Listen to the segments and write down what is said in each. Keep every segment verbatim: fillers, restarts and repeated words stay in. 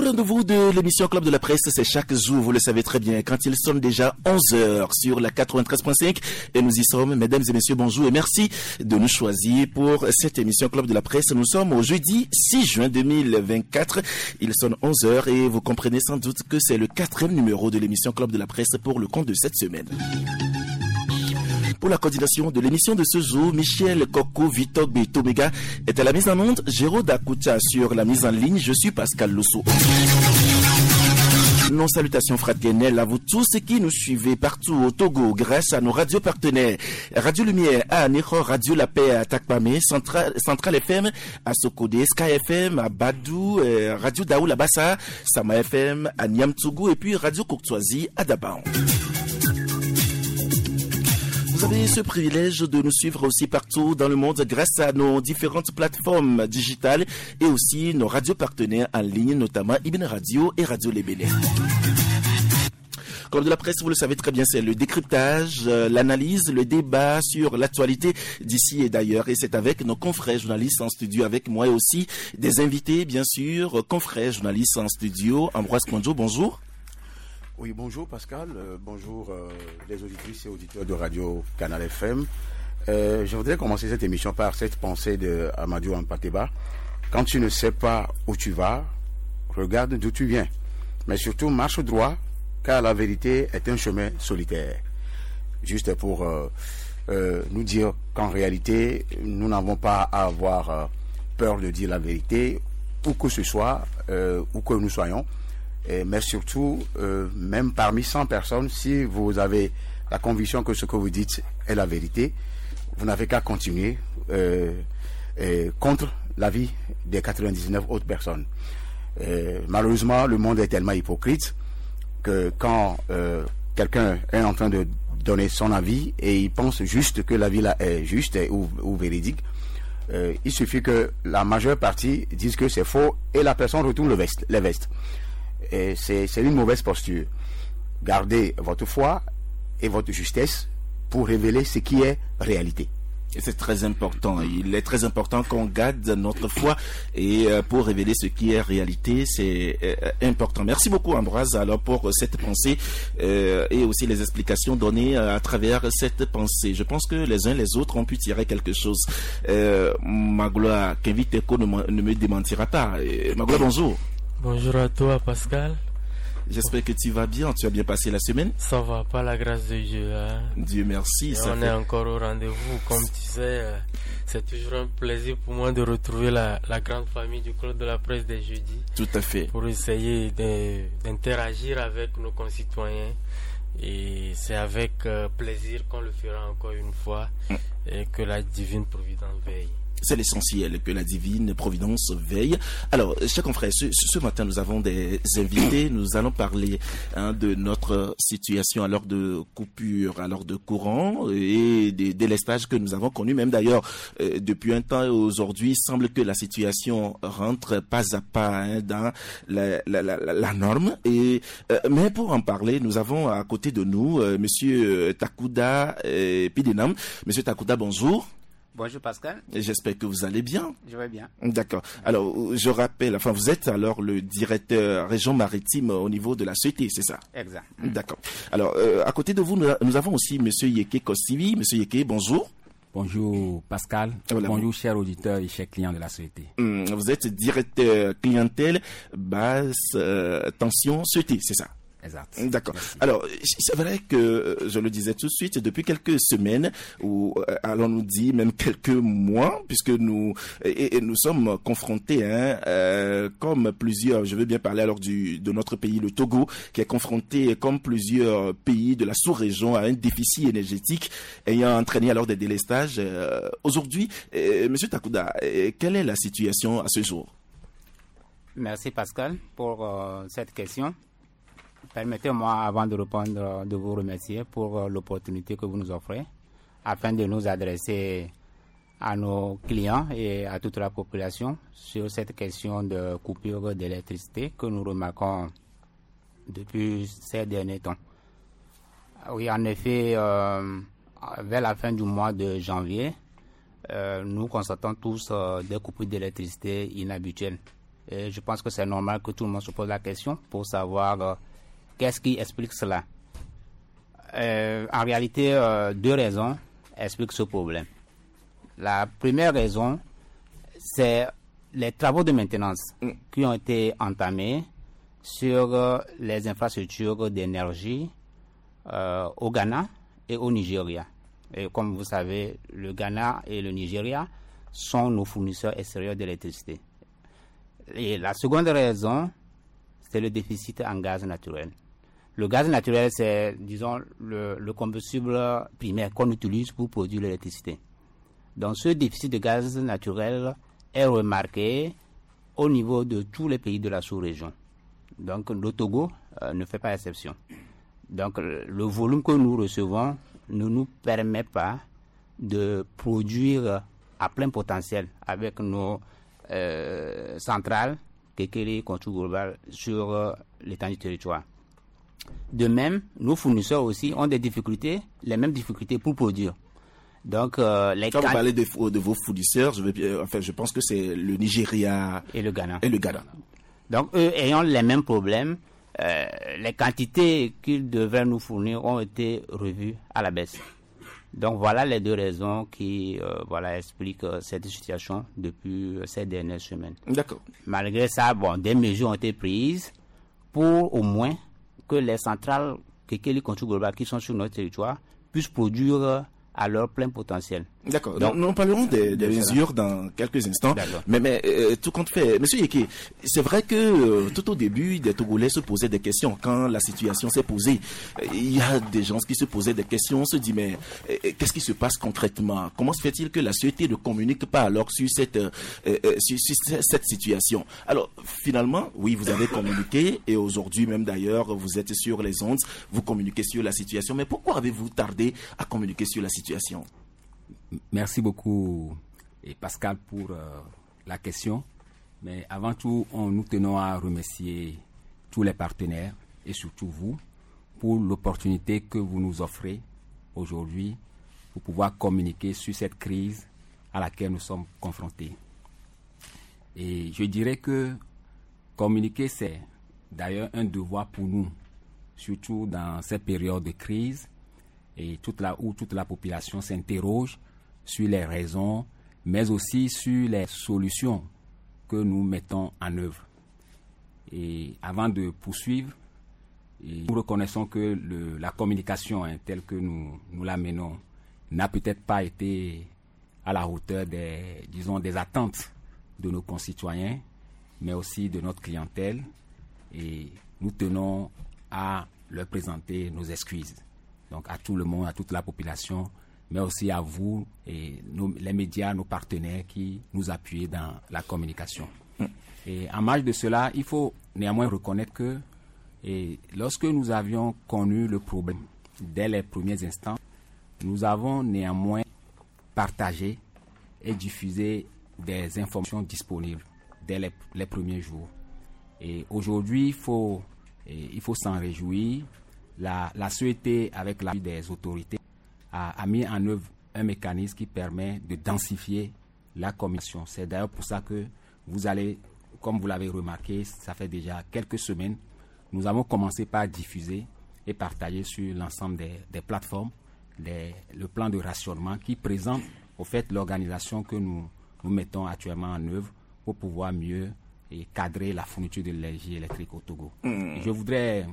rendez-vous de l'émission Club de la Presse, c'est chaque jour, vous le savez très bien, quand il sonne déjà onze heures sur la quatre-vingt-treize point cinq. Et nous y sommes, mesdames et messieurs, bonjour et merci de nous choisir pour cette émission Club de la Presse. Nous sommes au jeudi six juin deux mille vingt-quatre. Il sonne onze heures et vous comprenez sans doute que c'est le quatrième numéro de l'émission Club de la Presse pour le compte de cette semaine. Pour la coordination de l'émission de ce jour, Michel Koko Vitog Betomega est à la mise en onde, Géraud Dakuta sur la mise en ligne, je suis Pascal Losso. Nos salutations fraternelles à vous tous qui nous suivez partout au Togo grâce à nos radios partenaires. Radio Lumière à Anéro, Radio La Paix à Takpamé, Central, Central F M à Sokodé, Sky F M à Badou, euh, Radio Daoul à Bassa, Sama F M à Niamtougou et puis Radio Courtoisie à Dabaon. Vous avez ce privilège de nous suivre aussi partout dans le monde grâce à nos différentes plateformes digitales et aussi nos radios partenaires en ligne, notamment Ibn Radio et Radio Lébélé. Comme de la presse, vous le savez très bien, c'est le décryptage, euh, l'analyse, le débat sur l'actualité d'ici et d'ailleurs. Et c'est avec nos confrères journalistes en studio, avec moi et aussi des invités, bien sûr, confrères journalistes en studio. Ambroise Kondjo, bonjour. Oui, bonjour Pascal, euh, bonjour euh, les auditrices et auditeurs de Radio Canal F M. Euh, je voudrais commencer cette émission par cette pensée de Amadou Ampateba. Quand tu ne sais pas où tu vas, regarde d'où tu viens. Mais surtout, marche droit, car la vérité est un chemin solitaire. Juste pour euh, euh, nous dire qu'en réalité, nous n'avons pas à avoir euh, peur de dire la vérité, où que ce soit, euh, où que nous soyons. Et, mais surtout, euh, même parmi cent personnes, si vous avez la conviction que ce que vous dites est la vérité, vous n'avez qu'à continuer euh, euh, contre l'avis des quatre-vingt-dix-neuf autres personnes. Euh, malheureusement, le monde est tellement hypocrite que quand euh, quelqu'un est en train de donner son avis et il pense juste que l'avis là est juste et, ou, ou véridique, euh, il suffit que la majeure partie dise que c'est faux et la personne retourne le veste, les vestes. Et c'est, c'est une mauvaise posture. Gardez votre foi et votre justesse pour révéler ce qui est réalité. Et c'est très important. Il est très important qu'on garde notre foi et pour révéler ce qui est réalité, c'est important. Merci beaucoup Ambroise alors pour cette pensée euh, et aussi les explications données à travers cette pensée. Je pense que les uns les autres ont pu tirer quelque chose. Euh, Magloire, qu'invite Eko ne, ne me démentira pas. Magloire, bonjour. Bonjour à toi Pascal. J'espère que tu vas bien, tu as bien passé la semaine. Ça va, par la grâce de Dieu. Hein. Dieu merci. Ça on fait... est encore au rendez-vous. Comme tu sais, c'est toujours un plaisir pour moi de retrouver la, la grande famille du Club de la Presse des jeudis. Tout à fait. Pour essayer de, d'interagir avec nos concitoyens. Et c'est avec euh, plaisir qu'on le fera encore une fois mm. et que la divine providence veille. C'est l'essentiel, que la divine providence veille. Alors, chers confrères, ce, ce matin, nous avons des invités. Nous allons parler hein, de notre situation à l'heure de coupure, à l'heure de courant et des délestages que nous avons connus. Même d'ailleurs, euh, depuis un temps aujourd'hui, il semble que la situation rentre pas à pas hein, dans la, la, la, la norme. Et, euh, mais pour en parler, nous avons à côté de nous euh, Monsieur Takouda euh, Pidenam. Monsieur Takouda, bonjour. Bonjour Pascal. J'espère que vous allez bien. Je vais bien. D'accord. Alors, je rappelle, enfin, vous êtes alors le directeur région maritime au niveau de la C E T, c'est ça? Exact. D'accord. Alors, euh, à côté de vous, nous, nous avons aussi Monsieur Yeke Kossivi. Monsieur Yeke, bonjour. Bonjour Pascal. Voilà. Bonjour chers auditeurs et chers clients de la C E T. Hum, vous êtes directeur clientèle basse euh, tension C E T, c'est ça? Exact. D'accord. Alors, c'est vrai que, je le disais tout de suite, depuis quelques semaines, ou allons-nous dire même quelques mois, puisque nous et, et nous sommes confrontés, hein, euh, comme plusieurs, je veux bien parler alors du, de notre pays, le Togo, qui est confronté, comme plusieurs pays de la sous-région, à un déficit énergétique ayant entraîné alors des délestages. Euh, aujourd'hui, euh, Monsieur Takouda, euh, quelle est la situation à ce jour? Merci Pascal pour euh, cette question. Permettez-moi, avant de répondre, de vous remercier pour l'opportunité que vous nous offrez afin de nous adresser à nos clients et à toute la population sur cette question de coupure d'électricité que nous remarquons depuis ces derniers temps. Oui, en effet, euh, vers la fin du mois de janvier, euh, nous constatons tous euh, des coupures d'électricité inhabituelles. Et je pense que c'est normal que tout le monde se pose la question pour savoir euh, qu'est-ce qui explique cela. Euh, en réalité, euh, deux raisons expliquent ce problème. La première raison, c'est les travaux de maintenance mm. qui ont été entamés sur euh, les infrastructures d'énergie euh, au Ghana et au Nigeria. Et comme vous savez, le Ghana et le Nigeria sont nos fournisseurs extérieurs d'électricité. Et la seconde raison, c'est le déficit en gaz naturel. Le gaz naturel, c'est, disons, le, le combustible primaire qu'on utilise pour produire l'électricité. Donc, ce déficit de gaz naturel est remarqué au niveau de tous les pays de la sous-région. Donc, le Togo euh, ne fait pas exception. Donc, le, le volume que nous recevons ne nous permet pas de produire à plein potentiel avec nos euh, centrales, Kekele, Control Global, sur euh, l'étendue du territoire. De même, nos fournisseurs aussi ont des difficultés, les mêmes difficultés pour produire. Donc, euh, les Quand vous parlez de, de vos fournisseurs, je, veux, enfin, je pense que c'est le Nigeria et le Ghana. Et le Ghana. Donc, eux ayant les mêmes problèmes, euh, les quantités qu'ils devaient nous fournir ont été revues à la baisse. Donc, voilà les deux raisons qui euh, voilà, expliquent euh, cette situation depuis euh, ces dernières semaines. D'accord. Malgré ça, bon, des mesures ont été prises pour au moins que les centrales Kekele Control Global qui sont sur notre territoire puissent produire à leur plein potentiel. D'accord. Donc, nous parlerons des, des mesures dans quelques instants. Mais, mais euh, tout compte fait, Monsieur Yeke, c'est vrai que euh, tout au début, des Togolais se posaient des questions. Quand la situation s'est posée, il y a des gens qui se posaient des questions. On se dit, mais euh, qu'est-ce qui se passe concrètement? Comment se fait-il que la société ne communique pas alors sur cette, euh, euh, sur, sur cette situation? Alors, finalement, oui, vous avez communiqué et aujourd'hui même d'ailleurs, vous êtes sur les ondes, vous communiquez sur la situation. Mais pourquoi avez-vous tardé à communiquer sur la situation? Merci beaucoup, et Pascal, pour euh, la question. Mais avant tout, on, nous tenons à remercier tous les partenaires et surtout vous pour l'opportunité que vous nous offrez aujourd'hui pour pouvoir communiquer sur cette crise à laquelle nous sommes confrontés. Et je dirais que communiquer, c'est d'ailleurs un devoir pour nous, surtout dans cette période de crise et toute la, où toute la population s'interroge sur les raisons, mais aussi sur les solutions que nous mettons en œuvre. Et avant de poursuivre, nous reconnaissons que le, la communication hein, telle que nous, nous la menons n'a peut-être pas été à la hauteur des, disons, des attentes de nos concitoyens, mais aussi de notre clientèle. Et nous tenons à leur présenter nos excuses. Donc à tout le monde, à toute la population, mais aussi à vous et nos, les médias, nos partenaires qui nous appuient dans la communication. Mm. Et en marge de cela, il faut néanmoins reconnaître que et lorsque nous avions connu le problème dès les premiers instants, nous avons néanmoins partagé et diffusé des informations disponibles dès les, les premiers jours. Et aujourd'hui, il faut, et, il faut s'en réjouir. La, la société, avec l'appui des autorités, a, a mis en œuvre un mécanisme qui permet de densifier la communication. C'est d'ailleurs pour ça que vous allez, comme vous l'avez remarqué, ça fait déjà quelques semaines, nous avons commencé par diffuser et partager sur l'ensemble des, des plateformes les, le plan de rationnement qui présente au fait l'organisation que nous, nous mettons actuellement en œuvre pour pouvoir mieux et cadrer la fourniture de l'énergie électrique au Togo. Mmh. Je voudrais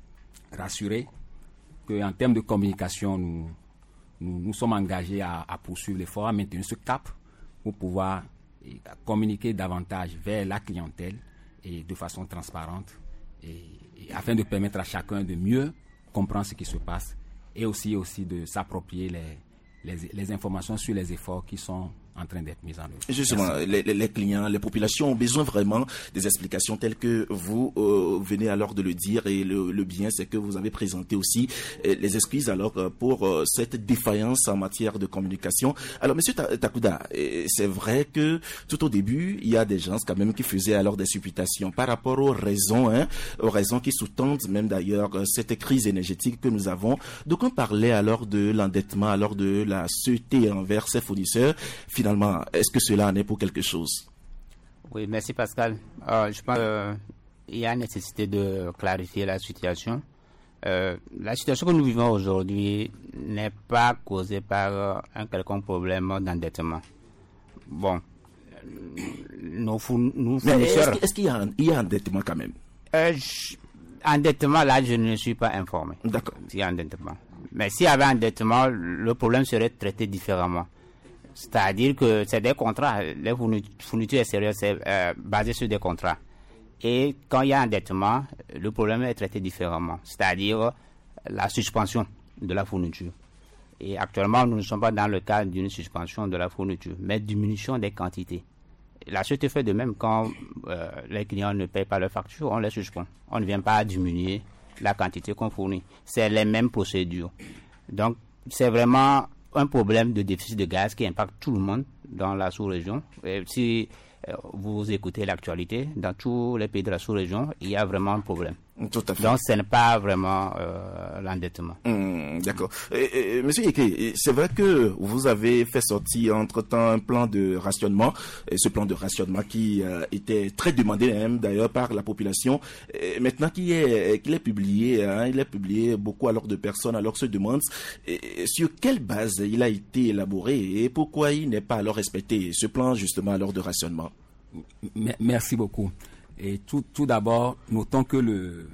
rassurer qu'en termes de communication, nous, nous, nous sommes engagés à, à poursuivre l'effort, à maintenir ce cap pour pouvoir et, communiquer davantage vers la clientèle et de façon transparente et, et afin de permettre à chacun de mieux comprendre ce qui se passe et aussi, aussi de s'approprier les, les, les informations sur les efforts qui sont en train d'être mis en œuvre. Justement, les, les clients, les populations ont besoin vraiment des explications telles que vous euh, venez alors de le dire et le, le bien c'est que vous avez présenté aussi euh, les excuses alors euh, pour euh, cette défaillance en matière de communication. Alors Monsieur Takouda, euh, c'est vrai que tout au début il y a des gens quand même qui faisaient alors des supputations par rapport aux raisons, hein, aux raisons qui sous-tendent même d'ailleurs euh, cette crise énergétique que nous avons. Donc on parlait alors de l'endettement, alors de la société envers ses fournisseurs. Finalement, est-ce que cela en est pour quelque chose? Oui, merci Pascal. Euh, je pense qu'il y a nécessité de clarifier la situation. Euh, la situation que nous vivons aujourd'hui n'est pas causée par euh, un quelconque problème d'endettement. Bon, nos fourn- nous Mais fournisseurs... est-ce, est-ce qu'il y a un, il y a un endettement quand même? Euh, je- endettement, là, je ne suis pas informé. D'accord. S'il y a endettement. Mais s'il y avait endettement, le problème serait traité différemment. C'est-à-dire que c'est des contrats. Les fourni- fournitures extérieures, c'est euh, basé sur des contrats. Et quand il y a endettement, le problème est traité différemment. C'est-à-dire la suspension de la fourniture. Et actuellement, nous ne sommes pas dans le cadre d'une suspension de la fourniture, mais diminution des quantités. La société fait de même quand euh, les clients ne payent pas leurs factures, on les suspend. On ne vient pas diminuer la quantité qu'on fournit. C'est les mêmes procédures. Donc, c'est vraiment un problème de déficit de gaz qui impacte tout le monde dans la sous-région. Et si euh, vous écoutez l'actualité, dans tous les pays de la sous-région, il y a vraiment un problème. Tout à fait. Donc, ce n'est pas vraiment euh, l'endettement. Hum, d'accord. Et, et, Monsieur Yeke, c'est vrai que vous avez fait sortir entre-temps un plan de rationnement, et ce plan de rationnement qui euh, était très demandé même d'ailleurs par la population. Et maintenant qu'il est, qu'il est publié, hein, il est publié, beaucoup alors de personnes alors se demandent et, sur quelle base il a été élaboré et pourquoi il n'est pas alors respecté, ce plan justement alors de rationnement. Merci beaucoup. Et tout, tout d'abord, notons que le,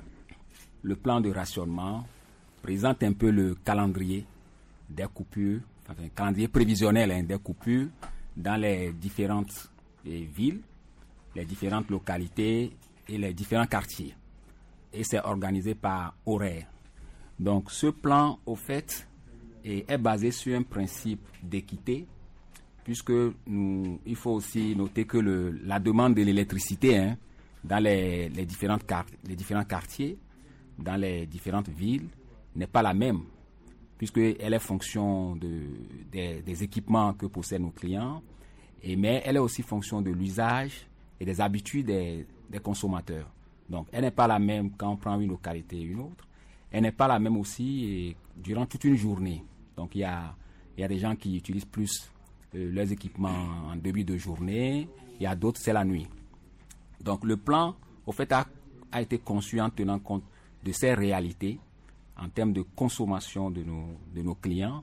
le plan de rationnement présente un peu le calendrier des coupures, enfin, calendrier prévisionnel hein, des coupures dans les différentes eh, villes, les différentes localités et les différents quartiers. Et c'est organisé par horaire. Donc ce plan, au fait, est, est basé sur un principe d'équité, puisque nous, il faut aussi noter que le, la demande de l'électricité hein, dans les, les, différentes car- les différents quartiers, dans les différentes villes, n'est pas la même, puisqu'elle est fonction de, de, des équipements que possèdent nos clients, et, mais elle est aussi fonction de l'usage et des habitudes des, des consommateurs. Donc, elle n'est pas la même quand on prend une localité et une autre. Elle n'est pas la même aussi et, durant toute une journée. Donc, il y a, il y a des gens qui utilisent plus euh, leurs équipements en début de journée, il y a d'autres, c'est la nuit. Donc le plan, au fait, a, a été conçu en tenant compte de ces réalités en termes de consommation de nos, de nos clients.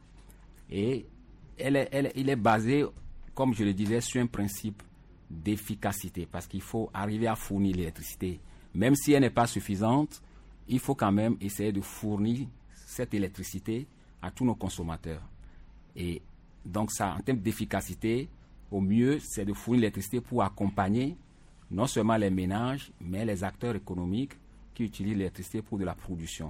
Et elle est, elle, il est basé, comme je le disais, sur un principe d'efficacité, parce qu'il faut arriver à fournir l'électricité. Même si elle n'est pas suffisante, il faut quand même essayer de fournir cette électricité à tous nos consommateurs. Et donc ça, en termes d'efficacité, au mieux, c'est de fournir l'électricité pour accompagner non seulement les ménages, mais les acteurs économiques qui utilisent l'électricité pour de la production.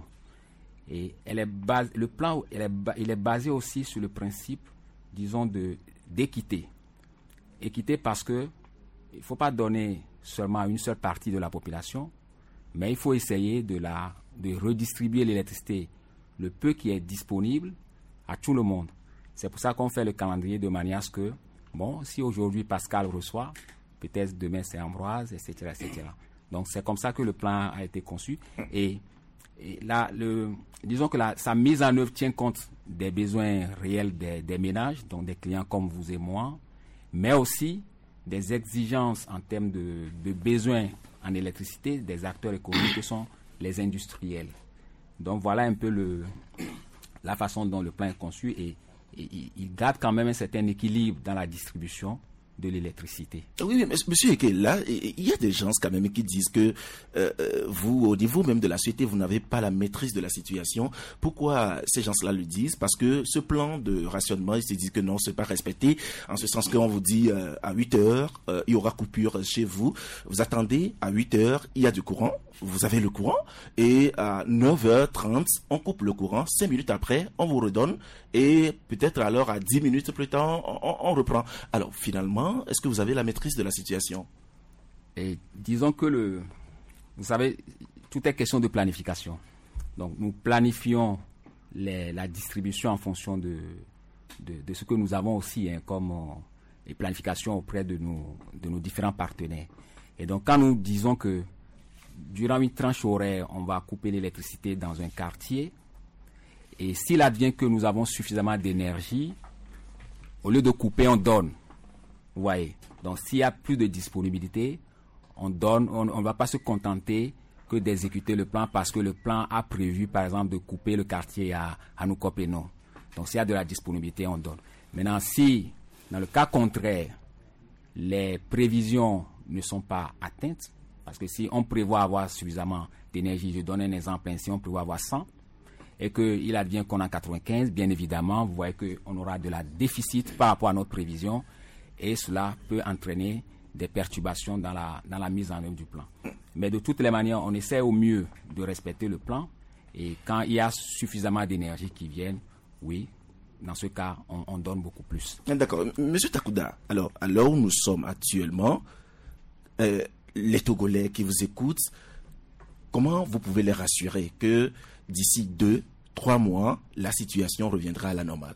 Et elle est base, le plan, elle est, il est basé aussi sur le principe, disons, de, d'équité. Équité parce que il ne faut pas donner seulement à une seule partie de la population, mais il faut essayer de, la, de redistribuer l'électricité, le peu qui est disponible, à tout le monde. C'est pour ça qu'on fait le calendrier de manière à ce que, bon, si aujourd'hui Pascal reçoit, peut-être demain c'est Ambroise, et cetera, et cetera. Donc c'est comme ça que le plan a été conçu. Et, et là, le, disons que la, sa mise en œuvre tient compte des besoins réels des, des ménages, donc des clients comme vous et moi, mais aussi des exigences en termes de, de besoins en électricité des acteurs économiques que sont les industriels. Donc voilà un peu le, la façon dont le plan est conçu et, et il garde quand même un certain équilibre dans la distribution de l'électricité. Oui, mais monsieur Yeke, là, il y a des gens quand même qui disent que euh, vous, au niveau même de la société, vous n'avez pas la maîtrise de la situation. Pourquoi ces gens-là le disent? Parce que ce plan de rationnement, ils se disent que non, c'est pas respecté, en ce sens qu'on vous dit euh, à huit heures, euh, il y aura coupure chez vous. Vous attendez, à huit heures, il y a du courant, vous avez le courant, et à neuf heures trente, on coupe le courant, cinq minutes après, on vous redonne, et peut-être alors à dix minutes plus tard, on, on reprend. Alors finalement, est-ce que vous avez la maîtrise de la situation? Et disons que le, vous savez, tout est question de planification. Donc nous planifions les, la distribution en fonction de, de, de ce que nous avons aussi hein, comme euh, planification auprès de nos, de nos différents partenaires. Et donc quand nous disons que durant une tranche horaire, on va couper l'électricité dans un quartier, et s'il advient que nous avons suffisamment d'énergie, au lieu de couper, on donne. Vous voyez. Donc, s'il y a plus de disponibilité, on donne, on ne va pas se contenter que d'exécuter le plan parce que le plan a prévu, par exemple, de couper le quartier à, à Noukop et non. Donc, s'il y a de la disponibilité, on donne. Maintenant, si, dans le cas contraire, les prévisions ne sont pas atteintes, parce que si on prévoit avoir suffisamment d'énergie, je donne un exemple, si on prévoit avoir cent, et qu'il advient qu'on a quatre-vingt-quinze, bien évidemment, vous voyez qu'on aura de la déficit par rapport à notre prévision, et cela peut entraîner des perturbations dans la, dans la mise en œuvre du plan. Mais de toutes les manières, on essaie au mieux de respecter le plan, et quand il y a suffisamment d'énergie qui viennent, oui, dans ce cas, on, on donne beaucoup plus. D'accord. Monsieur Takouda, alors, à l'heure où nous sommes actuellement, euh, les Togolais qui vous écoutent, comment vous pouvez les rassurer que d'ici deux, trois mois, la situation reviendra à la normale?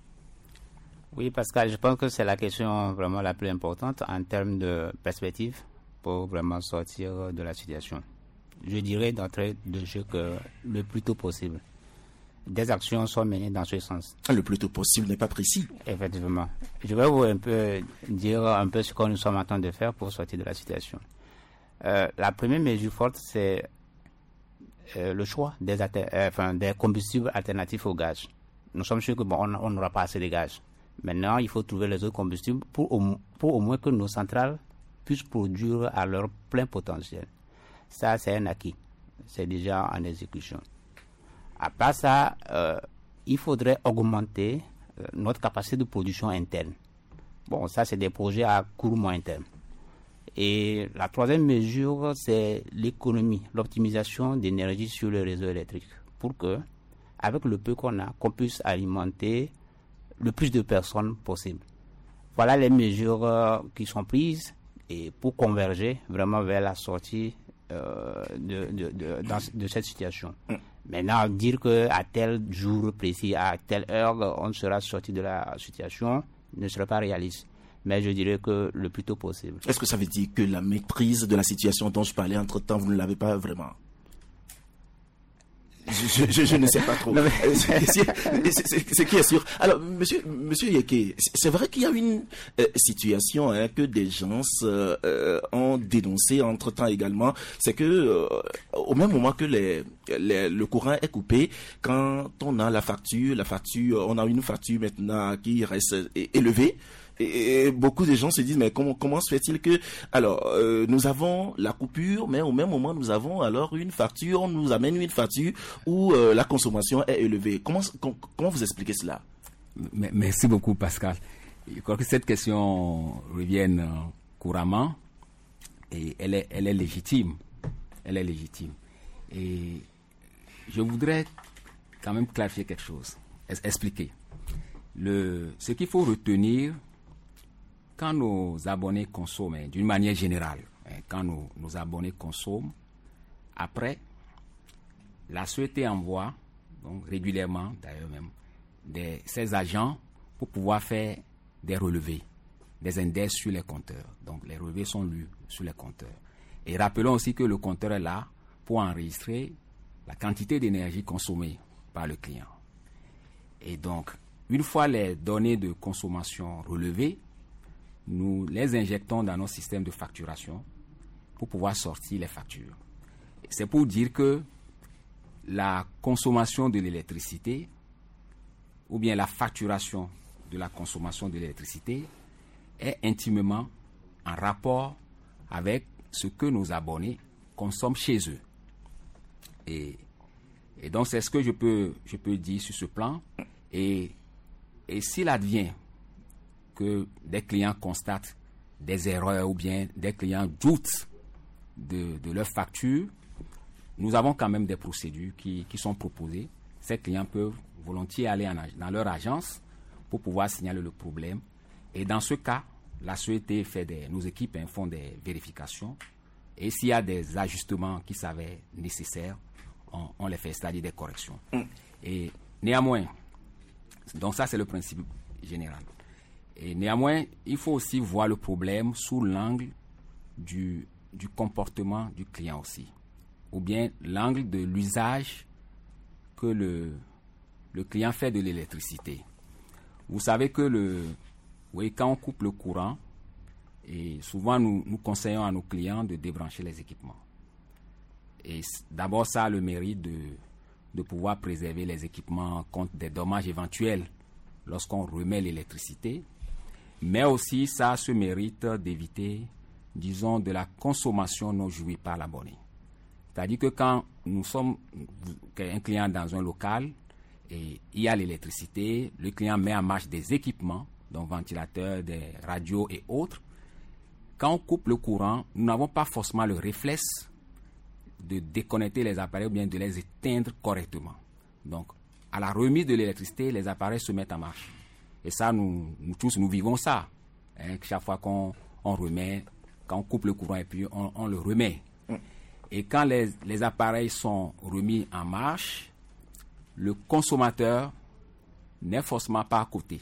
Oui, Pascal, je pense que c'est la question vraiment la plus importante en termes de perspective pour vraiment sortir de la situation. Je dirais d'entrée de jeu que le plus tôt possible. Des actions sont menées dans ce sens. Le plus tôt possible n'est pas précis. Effectivement. Je vais vous un peu dire un peu ce que nous sommes en train de faire pour sortir de la situation. Euh, la première mesure forte, c'est euh, le choix des, euh, enfin, des combustibles alternatifs au gaz. Nous sommes sûrs que bon, on n'aura pas assez de gaz. Maintenant, il faut trouver les autres combustibles pour au, pour au moins que nos centrales puissent produire à leur plein potentiel. Ça, c'est un acquis. C'est déjà en exécution. À part ça, euh, il faudrait augmenter euh, notre capacité de production interne. Bon, ça, c'est des projets à court moyen terme. Et la troisième mesure, c'est l'économie, l'optimisation d'énergie sur le réseau électrique pour que, avec le peu qu'on a, qu'on puisse alimenter le plus de personnes possible. Voilà les mesures euh, qui sont prises et pour converger vraiment vers la sortie euh, de, de, de, dans, de cette situation. Maintenant, dire qu'à tel jour précis, à telle heure, on sera sorti de la situation ne serait pas réaliste. Mais je dirais que le plus tôt possible. Est-ce que ça veut dire que la maîtrise de la situation dont je parlais entre-temps, vous ne l'avez pas vraiment? Je, je, je ne sais pas trop. C'est qui est sûr. Alors, monsieur, monsieur Yeke, c'est vrai qu'il y a une euh, situation hein, que des gens euh, ont dénoncé entre-temps également. C'est que euh, au même moment que les, les, le courant est coupé, quand on a la facture, la facture, on a une facture maintenant qui reste élevée. Et beaucoup de gens se disent mais comment comment se fait-il que alors euh, nous avons la coupure mais au même moment nous avons alors une facture, on nous amène une facture où euh, la consommation est élevée. Comment comment vous expliquez cela? Merci beaucoup Pascal. Je crois que cette question revient couramment et elle est elle est légitime. Elle est légitime. Et je voudrais quand même clarifier quelque chose, expliquer. Le ce qu'il faut retenir quand nos abonnés consomment, d'une manière générale, quand nos, nos abonnés consomment, après, la société envoie, donc régulièrement d'ailleurs même, des, ses agents pour pouvoir faire des relevés, des index sur les compteurs. Donc les relevés sont lus sur les compteurs. Et rappelons aussi que le compteur est là pour enregistrer la quantité d'énergie consommée par le client. Et donc, une fois les données de consommation relevées, nous les injectons dans nos systèmes de facturation pour pouvoir sortir les factures. C'est pour dire que la consommation de l'électricité ou bien la facturation de la consommation de l'électricité est intimement en rapport avec ce que nos abonnés consomment chez eux. Et, et donc c'est ce que je peux, je peux dire sur ce plan. Et, et s'il advient que des clients constatent des erreurs ou bien des clients doutent de, de leur facture, nous avons quand même des procédures qui, qui sont proposées. Ces clients peuvent volontiers aller en, dans leur agence pour pouvoir signaler le problème. Et dans ce cas, la société fait des, nos équipes hein, font des vérifications. Et s'il y a des ajustements qui s'avèrent nécessaires, on, on les fait, c'est-à-dire des corrections. Mm. Et néanmoins, donc ça c'est le principe général. Et néanmoins, il faut aussi voir le problème sous l'angle du, du comportement du client aussi. Ou bien l'angle de l'usage que le, le client fait de l'électricité. Vous savez que le, oui, quand on coupe le courant, Et souvent, nous, nous conseillons à nos clients de débrancher les équipements. Et d'abord, ça a le mérite de, de pouvoir préserver les équipements contre des dommages éventuels lorsqu'on remet l'électricité. Mais aussi, ça a ce mérite d'éviter, disons, de la consommation non jouie par l'abonné. C'est-à-dire que quand nous sommes un client dans un local et il y a l'électricité, le client met en marche des équipements, donc ventilateurs, des radios et autres. Quand on coupe le courant, nous n'avons pas forcément le réflexe de déconnecter les appareils ou bien de les éteindre correctement. Donc, à la remise de l'électricité, les appareils se mettent en marche. Et ça, nous, nous tous, nous vivons ça. Hein, chaque fois qu'on on remet, quand on coupe le courant et puis on, on le remet. Et quand les, les appareils sont remis en marche, le consommateur n'est forcément pas à côté.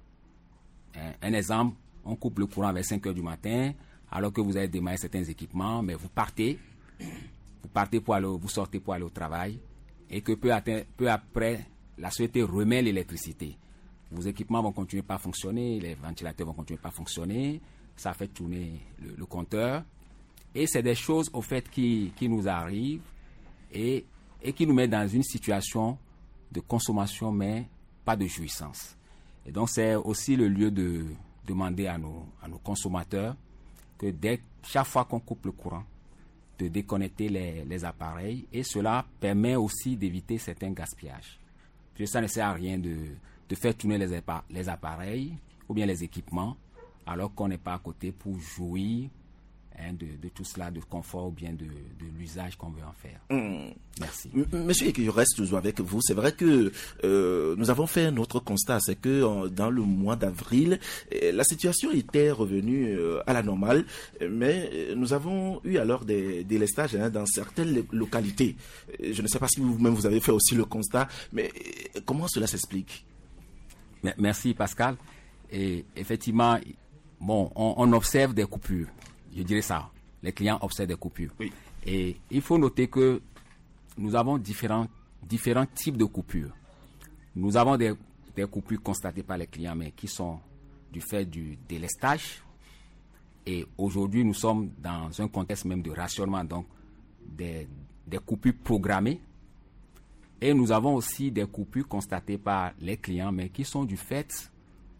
Un, un exemple, on coupe le courant vers cinq heures du matin, alors que vous avez démarré certains équipements, mais vous partez, vous partez pour aller, vous sortez pour aller au travail, et que peu, atteint, peu après, la société remet l'électricité. Vos équipements vont continuer pas à fonctionner, les ventilateurs vont continuer pas à fonctionner, ça fait tourner le, le compteur. Et c'est des choses, au fait, qui, qui nous arrivent et, et qui nous mettent dans une situation de consommation, mais pas de jouissance. Et donc, c'est aussi le lieu de demander à nos, à nos consommateurs que dès, chaque fois qu'on coupe le courant, de déconnecter les, les appareils. Et cela permet aussi d'éviter certains gaspillages. Puis ça ne sert à rien de, de faire tourner les, les appareils ou bien les équipements alors qu'on n'est pas à côté pour jouir Hein, de, de tout cela, de confort ou bien de, de l'usage qu'on veut en faire. Mmh. Merci. M- Monsieur, je reste toujours avec vous. C'est vrai que euh, nous avons fait notre constat, c'est que euh, dans le mois d'avril, euh, la situation était revenue euh, à la normale, mais euh, nous avons eu alors des délestages hein, dans certaines localités. Euh, je ne sais pas si vous-même vous avez fait aussi le constat, mais euh, comment cela s'explique? Merci Pascal. Et effectivement, bon, on, on observe des coupures. Je dirais ça. Les clients observent des coupures. Oui. Et il faut noter que nous avons différents, différents types de coupures. Nous avons des, des coupures constatées par les clients, mais qui sont du fait du délestage. Et aujourd'hui, nous sommes dans un contexte même de rationnement, donc des, des coupures programmées. Et nous avons aussi des coupures constatées par les clients, mais qui sont du fait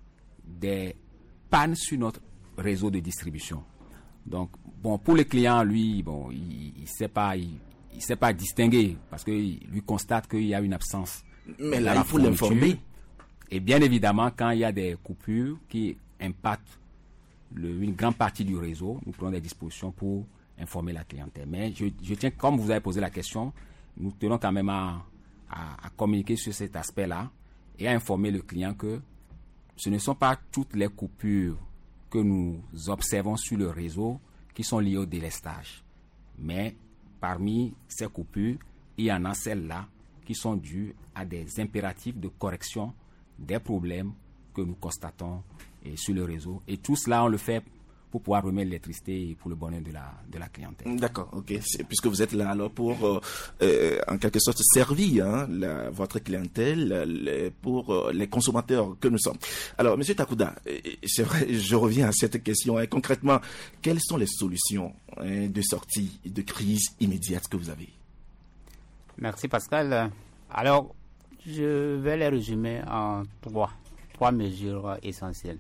des pannes sur notre réseau de distribution. Donc, bon, pour le client, lui, bon, il ne sait pas, il, il sait pas distinguer parce qu'il lui constate qu'il y a une absence. Mais là, il faut l'informer. Et bien évidemment, quand il y a des coupures qui impactent le, une grande partie du réseau, nous prenons des dispositions pour informer la clientèle. Mais je, je tiens, comme vous avez posé la question, nous tenons quand même à, à, à communiquer sur cet aspect-là et à informer le client que ce ne sont pas toutes les coupures que nous observons sur le réseau qui sont liées au délestage. Mais parmi ces coupures, il y en a celles-là qui sont dues à des impératifs de correction des problèmes que nous constatons et sur le réseau. Et tout cela, on le fait pour pouvoir remettre l'électricité pour le bonheur de la, de la clientèle. D'accord, ok. C'est, puisque vous êtes là alors pour, euh, euh, en quelque sorte, servir hein, la, votre clientèle les, pour euh, les consommateurs que nous sommes. Alors, Monsieur Takouda, c'est vrai, je reviens à cette question. Hein, concrètement, quelles sont les solutions hein, de sortie de crise immédiate que vous avez? Merci Pascal. Alors, je vais les résumer en trois, trois mesures essentielles.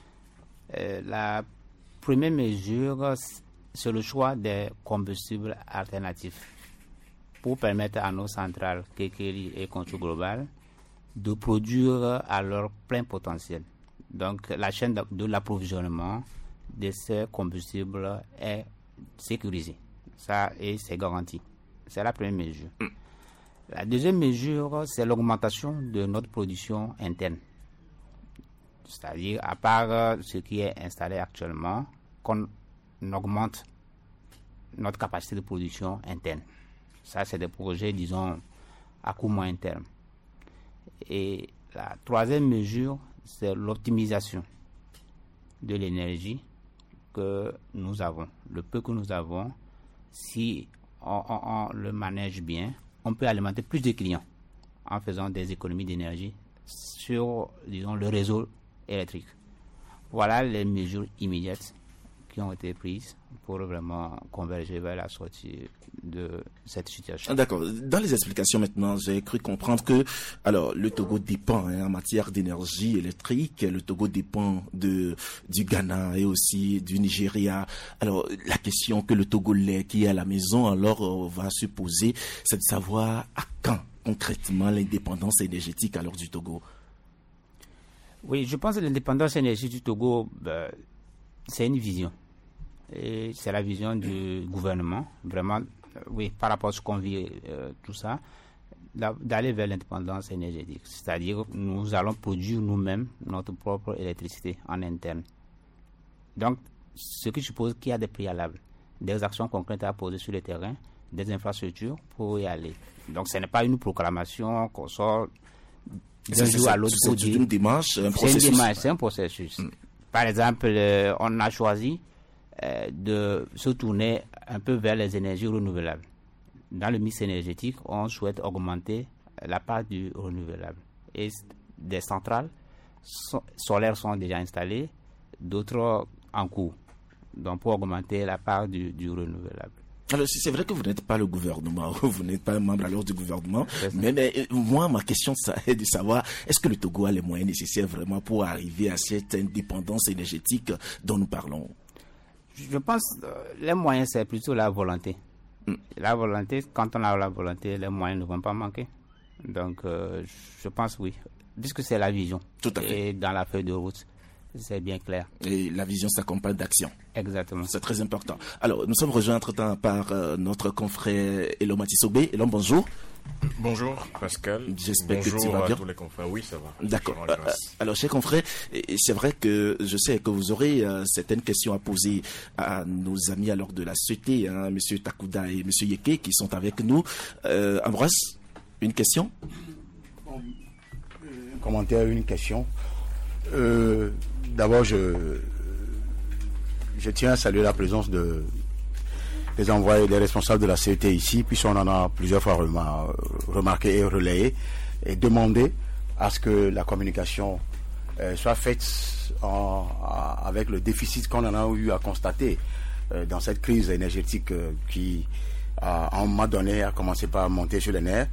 Euh, la première mesure, c'est le choix des combustibles alternatifs pour permettre à nos centrales Kékéri et Contrôle Global de produire à leur plein potentiel. Donc, la chaîne de, de l'approvisionnement de ces combustibles est sécurisée. Ça, et c'est garanti. C'est la première mesure. La deuxième mesure, c'est l'augmentation de notre production interne. C'est-à-dire, à part ce qui est installé actuellement, qu'on augmente notre capacité de production interne. Ça, c'est des projets, disons, à court moyen terme. Et la troisième mesure, c'est l'optimisation de l'énergie que nous avons. Le peu que nous avons, si on, on, on le manage bien, on peut alimenter plus de clients en faisant des économies d'énergie sur, disons, le réseau électrique. Voilà les mesures immédiates qui ont été prises pour vraiment converger vers la sortie de cette situation. D'accord. Dans les explications maintenant, j'ai cru comprendre que alors le Togo dépend hein, en matière d'énergie électrique, le Togo dépend de du Ghana et aussi du Nigeria. Alors la question que le Togolais qui est à la maison alors euh, va se poser, c'est de savoir à quand concrètement l'indépendance énergétique alors du Togo. Oui, je pense que l'indépendance énergétique du Togo, ben, c'est une vision. Et c'est la vision du gouvernement, vraiment, euh, oui, par rapport à ce qu'on vit, euh, tout ça, la, d'aller vers l'indépendance énergétique. C'est-à-dire que nous allons produire nous-mêmes notre propre électricité en interne. Donc, ce qui suppose qu'il y a des préalables, des actions concrètes à poser sur le terrain, des infrastructures pour y aller. Donc, ce n'est pas une proclamation qu'on sort d'un jour à l'autre. C'est une démarche, un processus. C'est une démarche, c'est un processus. Mm. Par exemple, euh, on a choisi euh, de se tourner un peu vers les énergies renouvelables. Dans le mix énergétique, on souhaite augmenter la part du renouvelable. Et des centrales so- solaires sont déjà installées, d'autres en cours. Donc, pour augmenter la part du, du renouvelable. Alors, c'est vrai que vous n'êtes pas le gouvernement, vous n'êtes pas membre alors du gouvernement, mais, mais moi, ma question ça est de savoir, est-ce que le Togo a les moyens nécessaires vraiment pour arriver à cette indépendance énergétique dont nous parlons? Je pense que les moyens, c'est plutôt la volonté. Mm. La volonté, quand on a la volonté, les moyens ne vont pas manquer. Donc, euh, je pense oui, puisque c'est la vision. Tout à fait. Et dans la feuille de route. C'est bien clair. Et la vision s'accompagne d'action. Exactement. C'est très important. Alors, nous sommes rejoints entre-temps par euh, notre confrère Elon Matisobé. Elon, bonjour. Bonjour Pascal. J'espère que tu vas bien. Bonjour à tous les confrères. Oui, ça va. D'accord. Euh, alors, chers confrères, c'est vrai que je sais que vous aurez euh, certaines questions à poser à nos amis alors de la C E T, hein, M. Takouda et M. Yeke, qui sont avec nous. Euh, Ambroise, une question? Un commentaire, une question. Euh, D'abord, je, je tiens à saluer la présence de, des envoyés et des responsables de la C E T ici, puisqu'on en a plusieurs fois remar, remarqué et relayé, et demandé à ce que la communication euh, soit faite en, à, avec le déficit qu'on en a eu à constater euh, dans cette crise énergétique euh, qui, à un moment donné, a commencé par monter sur les nerfs.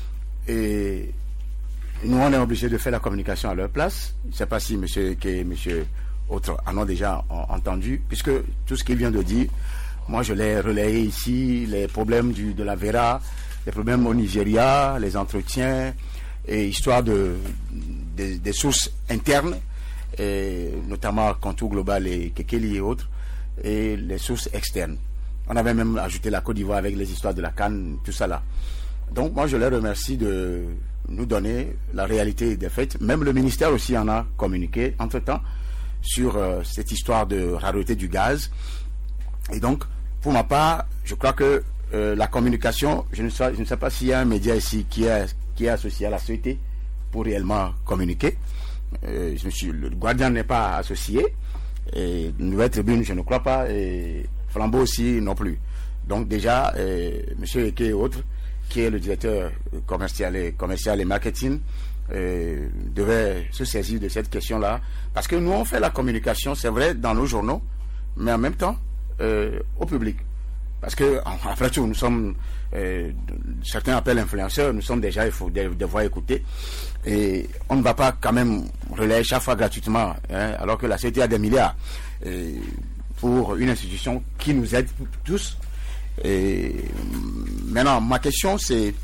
Et nous, on est obligé de faire la communication à leur place. Je ne sais pas si M. Eke, M. Autre en ont déjà entendu, puisque tout ce qu'il vient de dire, moi je l'ai relayé ici, les problèmes du, de la Vera, les problèmes au Nigeria, les entretiens, et histoire de, de, des sources internes, et notamment Contour Global et Kekeli et autres, et les sources externes. On avait même ajouté la Côte d'Ivoire avec les histoires de la Cannes, tout ça là. Donc moi je les remercie de nous donner la réalité des faits. Même le ministère aussi en a communiqué entre-temps sur euh, cette histoire de rareté du gaz. Et donc, pour ma part, je crois que euh, la communication, je ne, sais, je ne sais pas s'il y a un média ici qui est, qui est associé à la C E T pour réellement communiquer. Euh, je me suis, le Guardian n'est pas associé. Et Nouvelle Tribune, je ne crois pas. Et Flambeau aussi non plus. Donc déjà, euh, M. Eke et autres, qui est le directeur commercial et, commercial et marketing, euh, devait se saisir de cette question-là. Parce que nous, on fait la communication, c'est vrai, dans nos journaux, mais en même temps, euh, au public. Parce que, après tout, nous sommes, euh, certains appellent influenceurs, nous sommes déjà, il faut des, des voix écoutées. Et on ne va pas quand même relayer chaque fois gratuitement, hein, alors que la C E T a des milliards. Et pour une institution qui nous aide tous. Et maintenant, ma question c'est